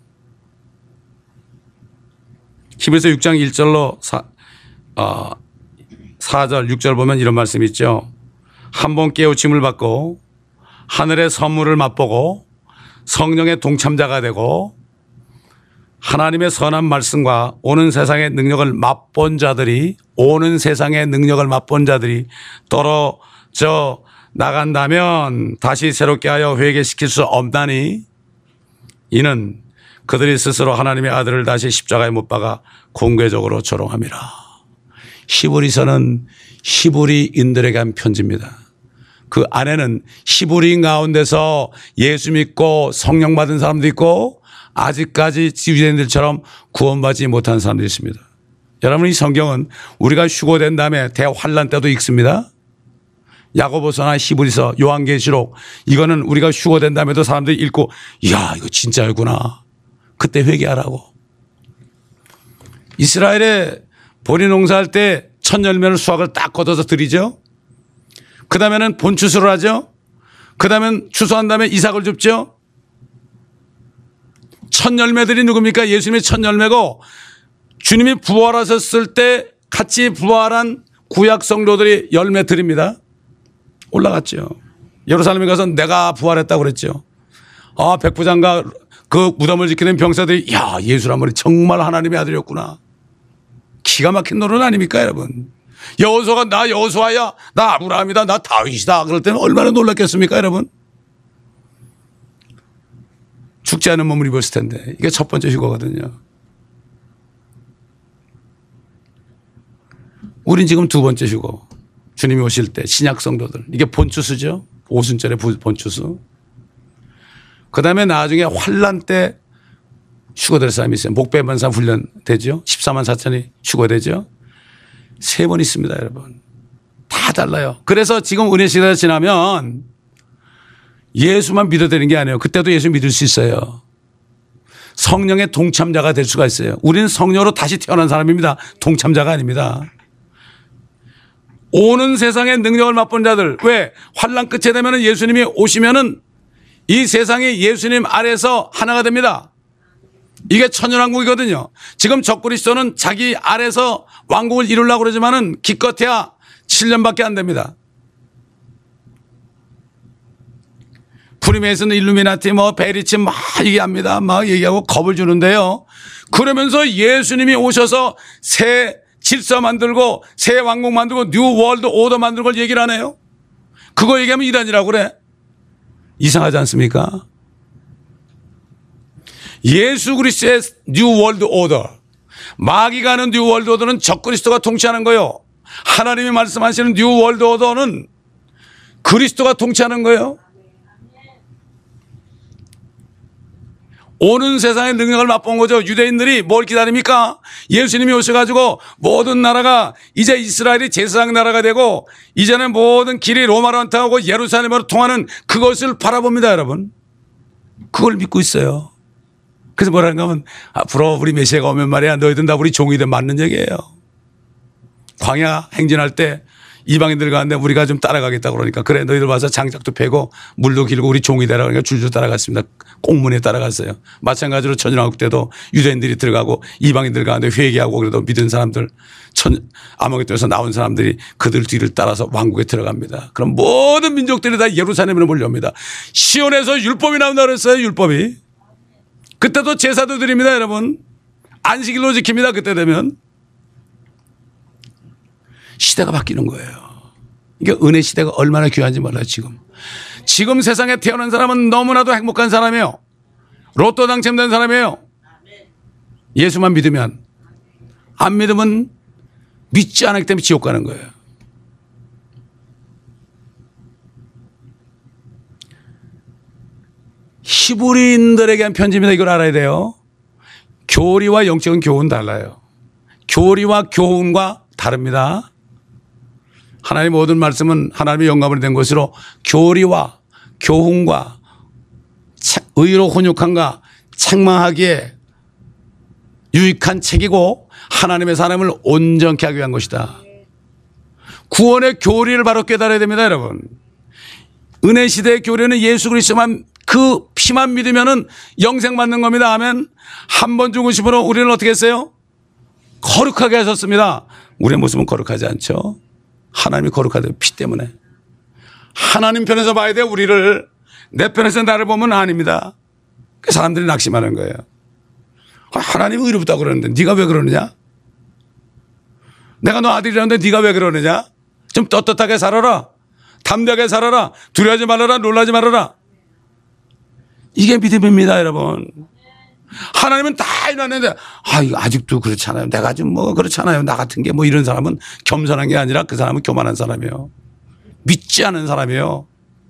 히브리서 육 장 일 절로 사, 어, 사 절, 육 절 보면 이런 말씀이 있죠. 한 번 깨우침을 받고 하늘의 선물을 맛보고 성령의 동참자가 되고 하나님의 선한 말씀과 오는 세상의 능력을 맛본 자들이 오는 세상의 능력을 맛본 자들이 떨어져 나간다면 다시 새롭게 하여 회개시킬 수 없나니 이는 그들이 스스로 하나님의 아들을 다시 십자가에 못 박아 공개적으로 조롱함이라. 히브리서는 히브리인들에게 한 편지입니다. 그 안에는 히브리인 가운데서 예수 믿고 성령 받은 사람도 있고 아직까지 유대인들처럼 구원받지 못한 사람도 있습니다. 여러분, 이 성경은 우리가 휴거된 다음에 대환란 때도 읽습니다. 야고보서나 히브리서, 요한계시록, 이거는 우리가 휴거된 다음에도 사람들이 읽고 이야, 이거 진짜였구나. 그때 회개하라고. 이스라엘에 보리 농사할 때 첫 열매를 수확을 딱 걷어서 드리죠. 그 다음에는 본추수를 하죠. 그 다음엔 추수한 다음에 이삭을 줍죠. 첫 열매들이 누굽니까? 예수님의 첫 열매고 주님이 부활하셨을 때 같이 부활한 구약 성도들이 열매 드립니다. 올라갔죠. 예루살렘에 가서 내가 부활했다고 그랬죠. 아, 백부장과 그 무덤을 지키는 병사들이 야, 예수란 말이 정말 하나님의 아들이었구나. 기가 막힌 노릇 아닙니까, 여러분? 여호수아가 나 여호수아야, 나 아브라함이다, 나 다윗이다. 그럴 때는 얼마나 놀랐겠습니까, 여러분? 죽지 않은 몸을 입었을 텐데. 이게 첫 번째 휴거거든요. 우린 지금 두 번째 휴거. 주님이 오실 때 신약 성도들. 이게 본추수죠. 오순절의 본추수. 그 다음에 나중에 환란 때 휴거될 사람이 있어요. 목배반사 훈련 되죠. 십사만 사천이 휴거되죠. 세 번 있습니다, 여러분. 다 달라요. 그래서 지금 은혜 시대가 지나면 예수만 믿어야 되는 게 아니에요. 그때도 예수 믿을 수 있어요. 성령의 동참자가 될 수가 있어요. 우리는 성령으로 다시 태어난 사람입니다. 동참자가 아닙니다. 오는 세상의 능력을 맛본 자들. 왜? 환란 끝에 되면 예수님이 오시면은 이 세상이 예수님 아래서 하나가 됩니다. 이게 천연왕국이거든요. 지금 적그리스도는 자기 아래서 왕국을 이루려고 그러지만은 기껏해야 칠 년밖에 안 됩니다. 프리메이슨, 일루미나티, 뭐 베리치 막 얘기합니다. 막 얘기하고 겁을 주는데요. 그러면서 예수님이 오셔서 새 질서 만들고 새 왕국 만들고 뉴 월드 오더 만드는 걸 얘기를 하네요. 그거 얘기하면 이단이라고 그래. 이상하지 않습니까? 예수 그리스도의 뉴 월드 오더, 마귀가 하는 뉴 월드 오더는 적그리스도가 통치하는 거예요. 하나님이 말씀하시는 뉴 월드 오더는 그리스도가 통치하는 거예요. 오는 세상의 능력을 맛본 거죠. 유대인들이 뭘 기다립니까? 예수님이 오셔가지고 모든 나라가 이제 이스라엘이 제사장 나라가 되고 이제는 모든 길이 로마로 통하고 예루살렘으로 통하는 그것을 바라봅니다, 여러분. 그걸 믿고 있어요. 그래서 뭐라는가 하면 앞으로 우리 메시아가 오면 말이야 너희들 다 우리 종이 돼 맞는 얘기예요. 광야 행진할 때 이방인들 가는데 우리가 좀 따라가겠다 그러니까 그래 너희들 와서 장작도 패고 물도 길고 우리 종이 되라 그러니까 줄줄 따라갔습니다. 공문에 따라갔어요. 마찬가지로 천연왕국 때도 유대인들이 들어가고 이방인들 가는데 회개하고 그래도 믿은 사람들 천 아모겟에서 나온 사람들이 그들 뒤를 따라서 왕국에 들어갑니다. 그럼 모든 민족들이 다 예루살렘으로 몰려옵니다. 시온에서 율법이 나온다 그랬어요. 율법이. 그때도 제사도 드립니다, 여러분. 안식일로 지킵니다. 그때 되면. 시대가 바뀌는 거예요. 이게 은혜 시대가 얼마나 귀한지 몰라요, 지금. 지금 세상에 태어난 사람은 너무나도 행복한 사람이에요. 로또 당첨된 사람이에요. 예수만 믿으면. 안 믿으면 믿지 않기 때문에 지옥 가는 거예요. 히브리인들에게 한 편지입니다. 이걸 알아야 돼요. 교리와 영적인 교훈은 달라요. 교리와 교훈과 다릅니다. 하나님의 모든 말씀은 하나님의 영감을 낸 것으로 교리와 교훈과 의로 혼육함과 책망하기에 유익한 책이고 하나님의 사람을 온전케 하기 위한 것이다. 구원의 교리를 바로 깨달아야 됩니다, 여러분. 은혜 시대의 교리는 예수 그리스도만 그 피만 믿으면은 영생 받는 겁니다. 아멘. 한 번 죽으심으로 우리는 어떻게 했어요? 거룩하게 하셨습니다. 우리의 모습은 거룩하지 않죠. 하나님이 거룩하대요. 피 때문에. 하나님 편에서 봐야 돼요. 우리를. 내 편에서 나를 보면 아닙니다. 그 사람들이 낙심하는 거예요. 하나님이 의롭다고 그러는데 네가 왜 그러느냐? 내가 너 아들이라는데 네가 왜 그러느냐? 좀 떳떳하게 살아라. 담대하게 살아라. 두려워하지 말아라. 놀라지 말아라. 이게 믿음입니다, 여러분. 하나님은 다 이러는데 아, 이거 아직도 그렇잖아요. 내가 좀 뭐 그렇잖아요. 나 같은 게 뭐 이런 사람은 겸손한 게 아니라 그 사람은 교만한 사람이에요. 믿지 않은 사람이에요.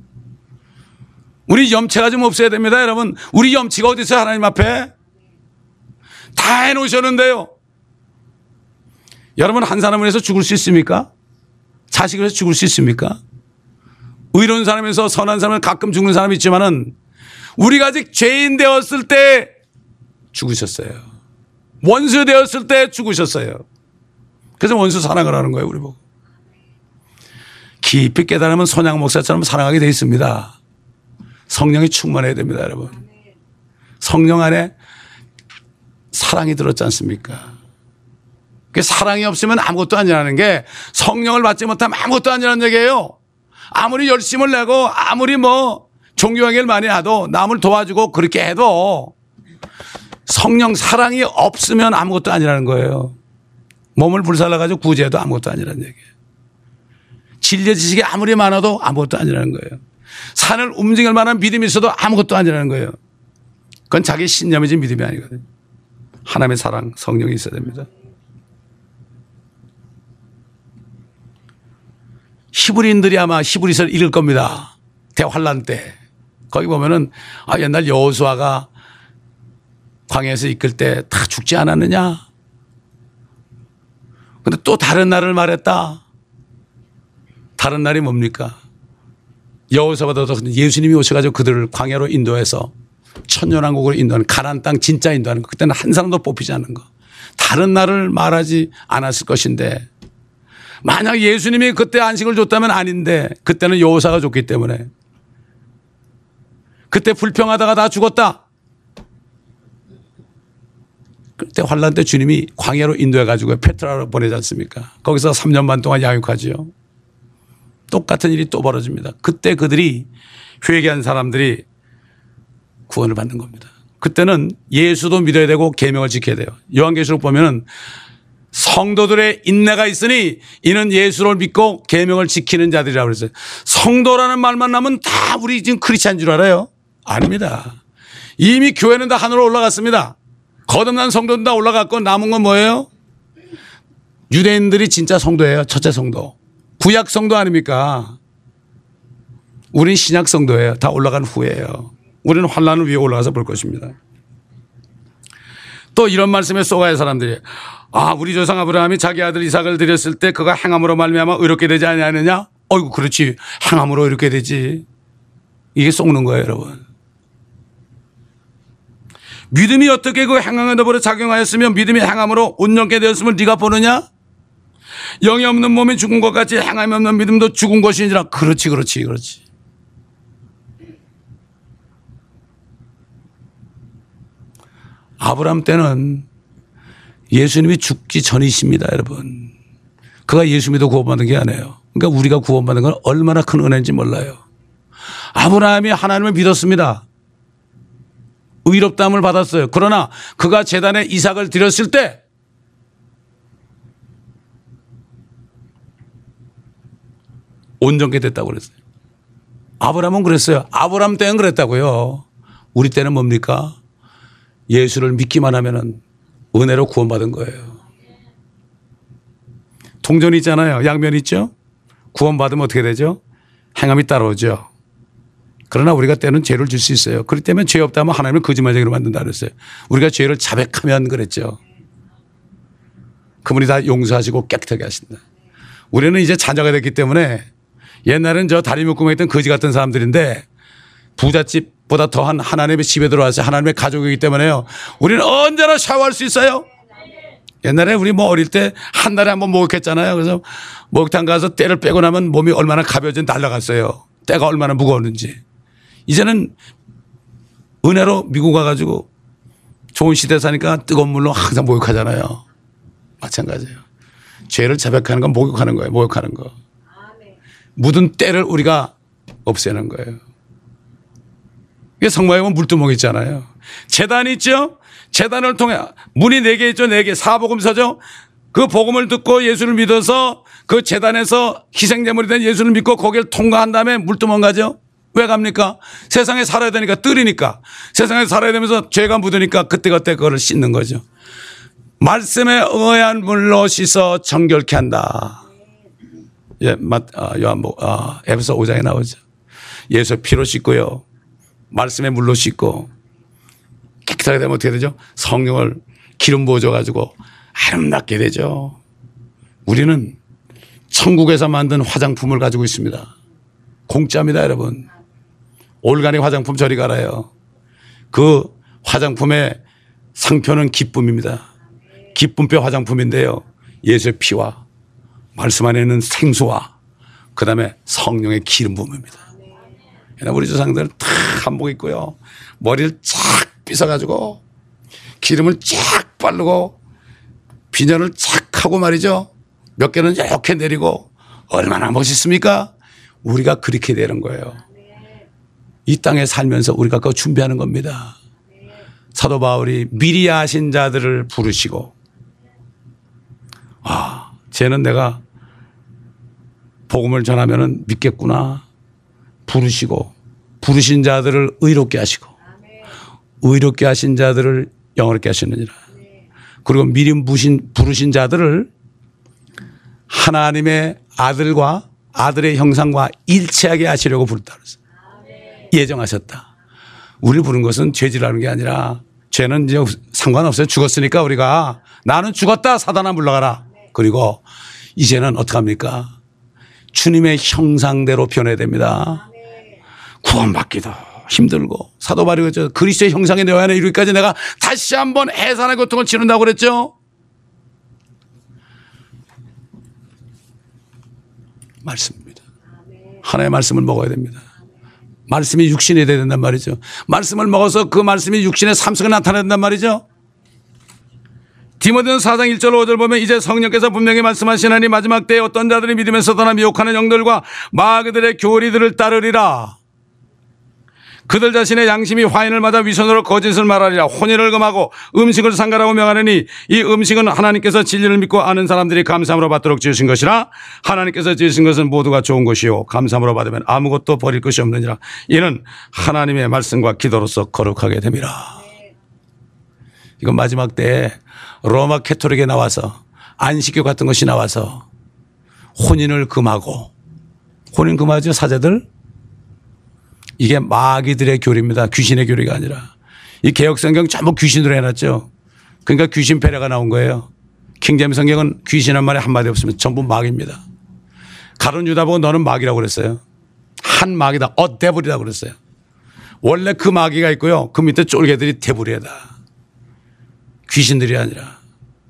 우리 염치가 좀 없어야 됩니다, 여러분. 우리 염치가 어디 있어요, 하나님 앞에? 다 해놓으셨는데요. 여러분, 한 사람을 위해서 죽을 수 있습니까? 자식을 위해서 죽을 수 있습니까? 의로운 사람에서 선한 사람은 가끔 죽는 사람이 있지만은 우리가 아직 죄인 되었을 때 죽으셨어요. 원수 되었을 때 죽으셨어요. 그래서 원수 사랑을 하는 거예요, 우리 보고. 깊이 깨달으면 손양 목사처럼 사랑하게 되어 있습니다. 성령이 충만해야 됩니다, 여러분. 성령 안에 사랑이 들었지 않습니까? 그 사랑이 없으면 아무것도 아니라는 게 성령을 받지 못하면 아무것도 아니라는 얘기예요. 아무리 열심을 내고 아무리 뭐 종교행위를 많이 해도 남을 도와주고 그렇게 해도 성령 사랑이 없으면 아무것도 아니라는 거예요. 몸을 불살라가지고 구제해도 아무것도 아니라는 얘기예요. 진리 지식이 아무리 많아도 아무것도 아니라는 거예요. 산을 움직일 만한 믿음이 있어도 아무것도 아니라는 거예요. 그건 자기 신념이지 믿음이 아니거든요. 하나님의 사랑, 성령이 있어야 됩니다. 히브리인들이 아마 히브리서를 읽을 겁니다. 대환란 때. 거기 보면은 아, 옛날 여호수아가 광야에서 이끌 때 다 죽지 않았느냐. 근데 또 다른 날을 말했다. 다른 날이 뭡니까? 여호수아보다 더 예수님이 오셔가지고 그들을 광야로 인도해서 천년왕국으로 인도하는 가나안 땅 진짜 인도하는 거. 그때는 한 사람도 뽑히지 않는 거. 다른 날을 말하지 않았을 것인데 만약 예수님이 그때 안식을 줬다면 아닌데 그때는 여호수아가 줬기 때문에 그때 불평하다가 다 죽었다. 그때 환란 때 주님이 광야로 인도해가지고 페트라로 보내지 않습니까? 거기서 삼 년 반 동안 양육하지요. 똑같은 일이 또 벌어집니다. 그때 그들이 회개한 사람들이 구원을 받는 겁니다. 그때는 예수도 믿어야 되고 계명을 지켜야 돼요. 요한계시록 보면은 성도들의 인내가 있으니 이는 예수를 믿고 계명을 지키는 자들이라고 그랬어요. 성도라는 말만 나면 다 우리 지금 크리스찬인 줄 알아요? 아닙니다. 이미 교회는 다 하늘로 올라갔습니다. 거듭난 성도는 다 올라갔고 남은 건 뭐예요? 유대인들이 진짜 성도예요. 첫째 성도. 구약 성도 아닙니까? 우린 신약 성도예요. 다 올라간 후예요. 우리는 환란을 위해 올라가서 볼 것입니다. 또 이런 말씀에 쏘가요 사람들이. 아, 우리 조상 아브라함이 자기 아들 이삭을 드렸을 때 그가 행함으로 말미암아 의롭게 되지 아니하느냐? 어이구, 그렇지. 행함으로 의롭게 되지. 이게 속는 거예요, 여러분. 믿음이 어떻게 그 행함의 더불어 작용하였으며 믿음이 행함으로 온전케 되었음을 네가 보느냐? 영이 없는 몸이 죽은 것 같이 행함이 없는 믿음도 죽은 것이니라. 그렇지, 그렇지, 그렇지. 아브라함 때는 예수님이 죽기 전이십니다, 여러분. 그가 예수 믿어 구원받은 게 아니에요. 그러니까 우리가 구원받은 건 얼마나 큰 은혜인지 몰라요. 아브라함이 하나님을 믿었습니다. 의롭다함을 받았어요. 그러나 그가 제단에 이삭을 드렸을 때 온전케 됐다고 그랬어요. 아브라함은 그랬어요. 아브라함 때는 그랬다고요. 우리 때는 뭡니까? 예수를 믿기만 하면은 은혜로 구원받은 거예요. 동전이 있잖아요. 양면이 있죠. 구원받으면 어떻게 되죠? 행함이 따라오죠. 그러나 우리가 때는 죄를 줄 수 있어요. 그렇기 때문에 죄 없다 하면 하나님을 거짓말쟁이로 만든다 그랬어요. 우리가 죄를 자백하면 그랬죠. 그분이 다 용서하시고 깨끗하게 하신다. 우리는 이제 자녀가 됐기 때문에 옛날에는 저 다리 묶고 있던 거지 같은 사람들인데 부잣집보다 더한 하나님의 집에 들어와서 하나님의 가족이기 때문에요. 우리는 언제나 샤워할 수 있어요. 옛날에 우리 뭐 어릴 때 한 달에 한 번 목욕했잖아요. 그래서 목욕탕 가서 때를 빼고 나면 몸이 얼마나 가벼워진 날아갔어요. 때가 얼마나 무거웠는지. 이제는 은혜로 미국 가가지고 좋은 시대 사니까 뜨거운 물로 항상 목욕하잖아요. 마찬가지예요. 죄를 자백하는 건 목욕하는 거예요. 목욕하는 거. 묻은 때를 우리가 없애는 거예요. 이게 성막에 보면 물두멍 있잖아요. 제단이 있죠. 제단을 통해 문이 네 개 있죠. 네 개. 사복음서죠. 그 복음을 듣고 예수를 믿어서 그 제단에서 희생제물이 된 예수를 믿고 거기를 통과한 다음에 물두멍 가죠. 왜 갑니까? 세상에 살아야 되니까, 뜰이니까. 세상에 살아야 되면서 죄가 묻으니까 그때그때 그거를 씻는 거죠. 말씀에 의한 물로 씻어 정결케 한다. 예, 맞, 아, 요한복, 아, 에베소 오 장에 나오죠. 예수 피로 씻고요. 말씀에 물로 씻고 깨끗하게 되면 어떻게 되죠? 성령을 기름 부어줘가지고 아름답게 되죠. 우리는 천국에서 만든 화장품을 가지고 있습니다. 공짜입니다, 여러분. 올가닉 화장품 저리 가라요. 그 화장품의 상표는 기쁨입니다. 기쁨표 화장품인데요. 예수의 피와 말씀 안에 있는 생수와 그 다음에 성령의 기름 부음입니다. 우리 조상들 다 한복 입고요. 머리를 쫙 빗어가지고 기름을 쫙 바르고 비녀를 쫙 하고 말이죠. 몇 개는 이렇게 내리고 얼마나 멋있습니까? 우리가 그렇게 되는 거예요. 이 땅에 살면서 우리가 그거 준비하는 겁니다. 사도 바울이 미리 아신 자들을 부르시고 아, 쟤는 내가 복음을 전하면 믿겠구나. 부르시고 부르신 자들을 의롭게 하시고 의롭게 하신 자들을 영원롭게 하시느니라. 그리고 미리 부르신, 부르신 자들을 하나님의 아들과 아들의 형상과 일치하게 하시려고 부르다 그랬어요. 예정하셨다. 우리를 부른 것은 죄질하는 게 아니라 죄는 이제 상관없어요. 죽었으니까 우리가 나는 죽었다 사단아 물러가라. 그리고 이제는 어떡합니까? 주님의 형상대로 변해야 됩니다. 구원받기도 힘들고 사도 바울이 그랬죠. 그리스도의 형상에 내 안에 이르기까지 내가 다시 한번 해산의 고통을 치른다고 그랬죠. 말씀입니다. 하나님의 말씀을 먹어야 됩니다. 말씀이 육신이 돼야 된단 말이죠. 말씀을 먹어서 그 말씀이 육신의 삶 속에 나타나야 된단 말이죠. 디모데전서 사 장 일 절 오 절 보면 이제 성령께서 분명히 말씀하시나니 마지막 때에 어떤 자들이 믿음에서 떠나 미혹하는 영들과 마귀들의 교리들을 따르리라. 그들 자신의 양심이 화인을 맞아 위선으로 거짓을 말하리라. 혼인을 금하고 음식을 상가라고 명하느니 이 음식은 하나님께서 진리를 믿고 아는 사람들이 감사함으로 받도록 지으신 것이라. 하나님께서 지으신 것은 모두가 좋은 것이요 감사함으로 받으면 아무것도 버릴 것이 없느니라. 이는 하나님의 말씀과 기도로서 거룩하게 됨이라. 이건 마지막 때에 로마 캐토릭에 나와서 안식교 같은 것이 나와서 혼인을 금하고 혼인 금하죠 사제들. 이게 마귀들의 교리입니다. 귀신의 교리가 아니라. 이 개혁성경 전부 귀신으로 해놨죠. 그러니까 귀신 패례가 나온 거예요. 킹제임스 성경은 귀신한 말에 한마디 없으면 전부 마귀입니다. 가룟 유다 보고 너는 마귀라고 그랬어요. 한 마귀다. 어 데블이라고 그랬어요. 원래 그 마귀가 있고요. 그 밑에 쫄개들이 데블이다. 귀신들이 아니라.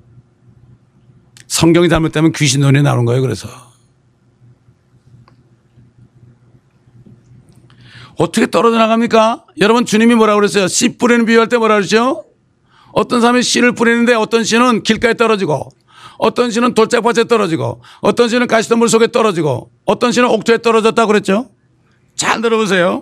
성경이 잘못되면 귀신 논이 나오는 거예요. 그래서. 어떻게 떨어져 나갑니까? 여러분 주님이 뭐라고 그랬어요? 씨 뿌리는 비유할 때 뭐라 그러죠? 어떤 사람이 씨를 뿌리는데 어떤 씨는 길가에 떨어지고 어떤 씨는 돌짝밭에 떨어지고 어떤 씨는 가시덤불 속에 떨어지고 어떤 씨는 옥토에 떨어졌다고 그랬죠? 잘 들어보세요.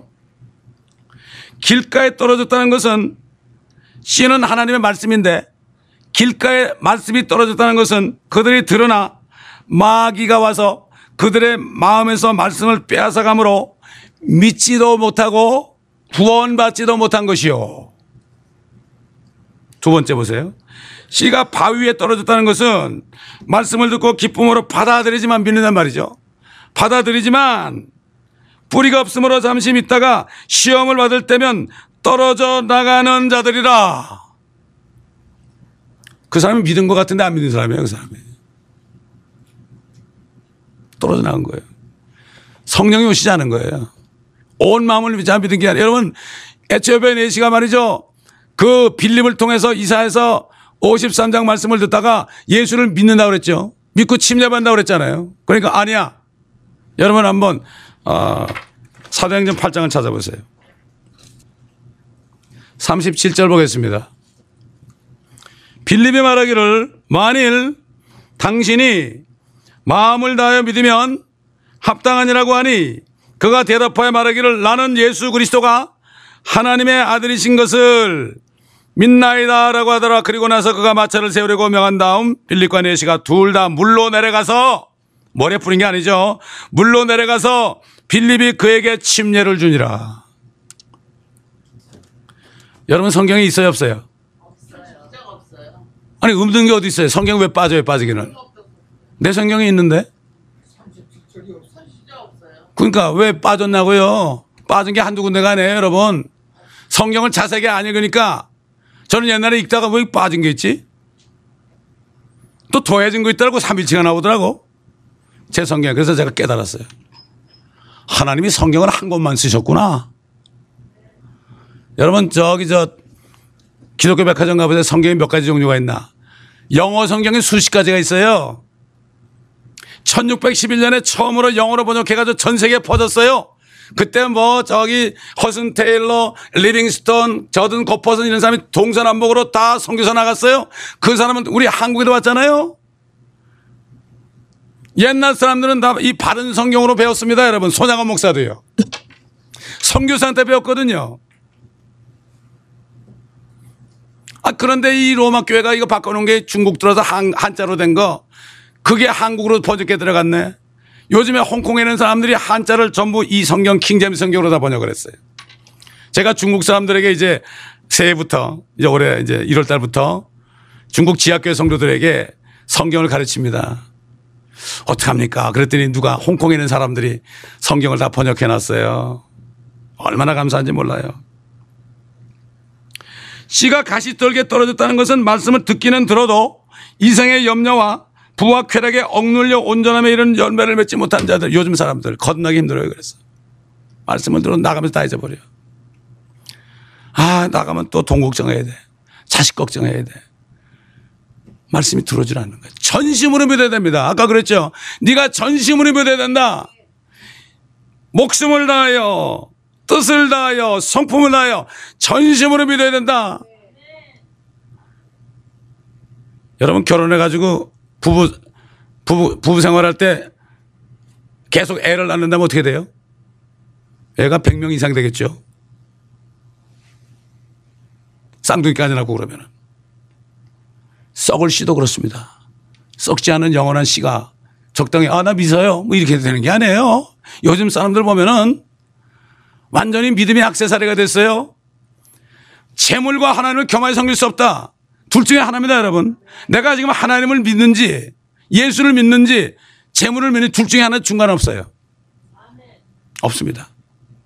길가에 떨어졌다는 것은 씨는 하나님의 말씀인데 길가에 말씀이 떨어졌다는 것은 그들이 드러나 마귀가 와서 그들의 마음에서 말씀을 빼앗아가므로 믿지도 못하고 구원받지도 못한 것이요. 두 번째 보세요. 씨가 바위 위에 떨어졌다는 것은 말씀을 듣고 기쁨으로 받아들이지만 믿는단 말이죠. 받아들이지만 뿌리가 없으므로 잠시 믿다가 시험을 받을 때면 떨어져 나가는 자들이라. 그 사람이 믿은 것 같은데 안 믿는 사람이에요. 그 사람이. 떨어져 나간 거예요. 성령이 오시지 않은 거예요. 온 마음을 믿지 않 믿은 게 아니라. 여러분 에티오피아 내시가 말이죠. 그 빌립을 통해서 이사에서 오십삼 장 말씀을 듣다가 예수를 믿는다고 그랬죠. 믿고 침례받는다고 그랬잖아요. 그러니까 아니야. 여러분 한번 어, 사도행전 팔 장을 찾아보세요. 삼십칠 절 보겠습니다. 빌립이 말하기를 만일 당신이 마음을 다하여 믿으면 합당하니라고 하니 그가 대답하여 말하기를 나는 예수 그리스도가 하나님의 아들이신 것을 믿나이다 라고 하더라. 그리고 나서 그가 마차를 세우려고 명한 다음 빌립과 네시가 둘 다 물로 내려가서 머리에 뿌린 게 아니죠. 물로 내려가서 빌립이 그에게 침례를 주니라. 여러분 성경에 있어요 없어요? 없어요. 없어요. 아니 없는 게 어디 있어요? 성경 왜 빠져요 빠지기는? 내 성경에 있는데. 그러니까 왜 빠졌냐고요? 빠진 게 한두 군데가 아니에요 여러분. 성경을 자세하게 안 읽으니까 저는 옛날에 읽다가 왜 빠진 게 있지? 또 더해진 거 있더라고. 삼일치가 나오더라고. 제 성경에. 그래서 제가 깨달았어요. 하나님이 성경을 한 권만 쓰셨구나. 여러분 저기 저 기독교 백화점 가보세요. 성경이 몇 가지 종류가 있나. 영어 성경이 수십 가지가 있어요. 천육백십일 년에 처음으로 영어로 번역해가지고 전 세계에 퍼졌어요. 그때 뭐 저기 허슨 테일러, 리빙스톤, 저든 고퍼슨 이런 사람이 동서남북으로 다 선교사 나갔어요. 그 사람은 우리 한국에도 왔잖아요. 옛날 사람들은 다 이 바른 성경으로 배웠습니다. 여러분 손양원 목사도요. 선교사한테 배웠거든요. 아 그런데 이 로마 교회가 이거 바꿔놓은 게 중국 들어서 한, 한자로 된 거 그게 한국으로 번역해 들어갔네. 요즘에 홍콩에 있는 사람들이 한자를 전부 이 성경 킹제임스 성경으로 다 번역을 했어요. 제가 중국 사람들에게 이제 새해부터 이제 올해 이제 일월 달부터 중국 지하교회 성도들에게 성경을 가르칩니다. 어떡합니까? 그랬더니 누가 홍콩에 있는 사람들이 성경을 다 번역해 놨어요. 얼마나 감사한지 몰라요. 씨가 가시떨기에 떨어졌다는 것은 말씀을 듣기는 들어도 이생의 염려와 부와 쾌락에 억눌려 온전함에 이른 열매를 맺지 못한 자들. 요즘 사람들 건너기 힘들어요. 그래서 말씀을 들어 나가면서 다 잊어버려요. 아 나가면 또 돈 걱정해야 돼. 자식 걱정해야 돼. 말씀이 들어오질 않는 거예요. 전심으로 믿어야 됩니다. 아까 그랬죠. 네가 전심으로 믿어야 된다. 목숨을 다하여 뜻을 다하여 성품을 다하여 전심으로 믿어야 된다. 여러분 결혼해가지고 부부, 부부, 부부 생활할 때 계속 애를 낳는다면 어떻게 돼요? 애가 백 명 이상 되겠죠. 쌍둥이까지 낳고 그러면은. 썩을 씨도 그렇습니다. 썩지 않은 영원한 씨가 적당히 아, 나 믿어요. 뭐 이렇게 되는 게 아니에요. 요즘 사람들 보면은 완전히 믿음의 액세서리가 됐어요. 재물과 하나님을 겸하여 섬길 수 없다. 둘 중에 하나입니다, 여러분. 내가 지금 하나님을 믿는지 예수를 믿는지 재물을 믿는지 둘 중에 하나 중간 없어요. 없습니다.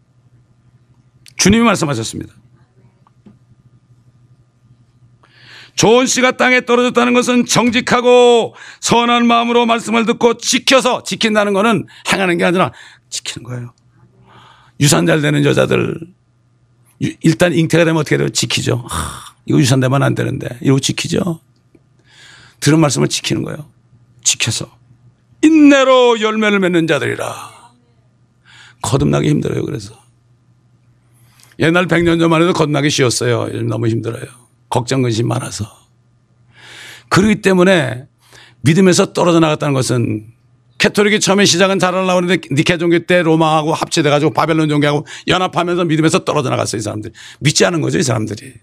주님이 말씀하셨습니다. 좋은 씨가 땅에 떨어졌다는 것은 정직하고 선한 마음으로 말씀을 듣고 지켜서, 지킨다는 것은 행하는 게 아니라 지키는 거예요. 유산 잘 되는 여자들 일단 잉태가 되면 어떻게 돼요? 지키죠. 하, 이거 유산 되면 안 되는데 이거 지키죠. 들은 말씀을 지키는 거예요. 지켜서 인내로 열매를 맺는 자들이라. 거듭나기 힘들어요. 그래서 옛날 백 년 전만 해도 거듭나기 쉬웠어요. 요즘 너무 힘들어요. 걱정 근심 많아서. 그렇기 때문에 믿음에서 떨어져 나갔다는 것은, 캐톨릭이 처음에 시작은 잘하려고 하는데 니케 종교 때 로마하고 합치돼 가지고 바벨론 종교하고 연합하면서 믿음에서 떨어져 나갔어요. 이 사람들이 믿지 않은 거죠. 이 사람들이.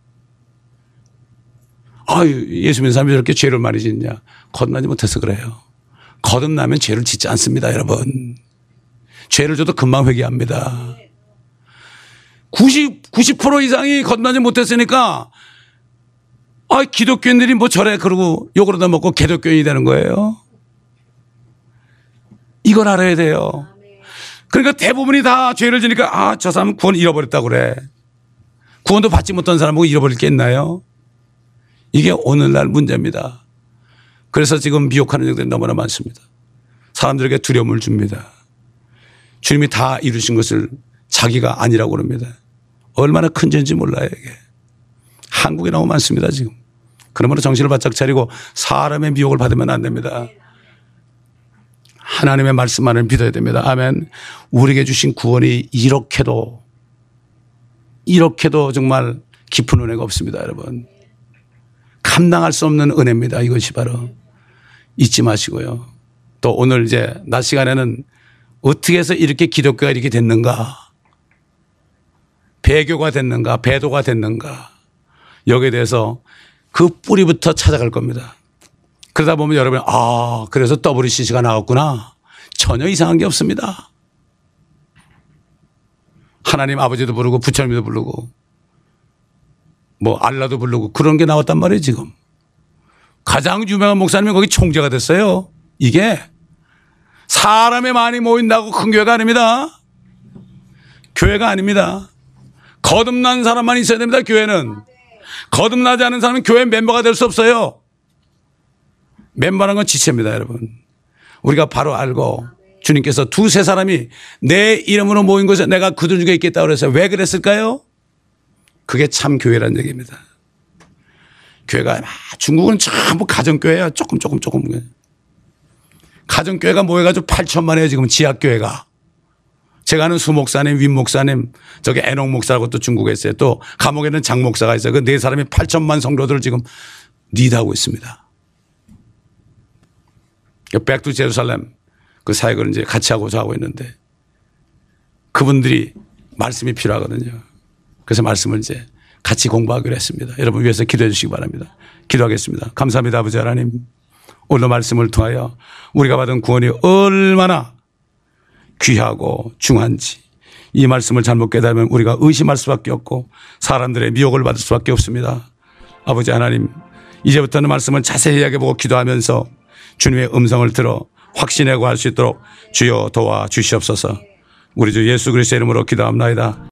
아유, 예수 믿는 사람이 저렇게 죄를 많이 짓냐. 거듭나지 못해서 그래요. 거듭나면 죄를 짓지 않습니다. 여러분, 죄를 져도 금방 회개합니다. 구십, 구십 퍼센트 이상이 거듭나지 못했으니까 아, 기독교인들이 뭐 저래 그러고 욕을 얻어 먹고 개독교인이 되는 거예요. 이걸 알아야 돼요. 그러니까 대부분이 다 죄를 지니까 아, 저 사람은 구원 잃어버렸다고 그래. 구원도 받지 못한 사람하고 잃어버릴 게 있나요? 이게 오늘날 문제입니다. 그래서 지금 미혹하는 영들이 너무나 많습니다. 사람들에게 두려움을 줍니다. 주님이 다 이루신 것을 자기가 아니라고 그럽니다. 얼마나 큰 죄인지 몰라요, 이게. 한국에 너무 많습니다, 지금. 그러므로 정신을 바짝 차리고 사람의 미혹을 받으면 안 됩니다. 하나님의 말씀만을 믿어야 됩니다. 아멘. 우리에게 주신 구원이 이렇게도, 이렇게도 정말 깊은 은혜가 없습니다, 여러분. 감당할 수 없는 은혜입니다. 이것이 바로. 잊지 마시고요. 또 오늘 이제 낮 시간에는 어떻게 해서 이렇게 기독교가 이렇게 됐는가, 배교가 됐는가, 배도가 됐는가, 여기에 대해서 그 뿌리부터 찾아갈 겁니다. 그러다 보면 여러분, 아, 그래서 더블유씨씨가 나왔구나. 전혀 이상한 게 없습니다. 하나님 아버지도 부르고 부처님도 부르고 뭐 알라도 부르고 그런 게 나왔단 말이에요. 지금 가장 유명한 목사님이 거기 총재가 됐어요. 이게 사람이 많이 모인다고 큰 교회가 아닙니다. 교회가 아닙니다. 거듭난 사람만 있어야 됩니다. 교회는. 거듭나지 않은 사람은 교회 멤버가 될 수 없어요. 멤버라는 건 지체입니다, 여러분. 우리가 바로 알고, 주님께서 두세 사람이 내 이름으로 모인 곳에 내가 그들 중에 있겠다고 그랬어요. 왜 그랬을까요? 그게 참 교회라는 얘기입니다. 교회가 중국은 전부 가정교회야. 조금 조금 조금. 가정교회가 모여가지고 팔천만 해요. 지금 지하교회가. 제가 아는 수 목사님, 윈 목사님, 저기 애녹 목사라고 또 중국에 있어요. 또 감옥에는 장 목사가 있어요. 그 네 사람이 팔천만 성도들을 지금 리드하고 있습니다. 백두 제루살렘 그 사역을 이제 같이 하고 저 하고 있는데 그분들이 말씀이 필요하거든요. 그래서 말씀을 이제 같이 공부하기로 했습니다. 여러분 위해서 기도해 주시기 바랍니다. 기도하겠습니다. 감사합니다. 아버지 하나님, 오늘 말씀을 통하여 우리가 받은 구원이 얼마나 귀하고 중한지 이 말씀을 잘못 깨달으면 우리가 의심할 수밖에 없고 사람들의 미혹을 받을 수밖에 없습니다. 아버지 하나님, 이제부터는 말씀을 자세하게 보고 기도하면서 주님의 음성을 들어 확신하고 할 수 있도록 주여 도와주시옵소서. 우리 주 예수 그리스도의 이름으로 기도합나이다.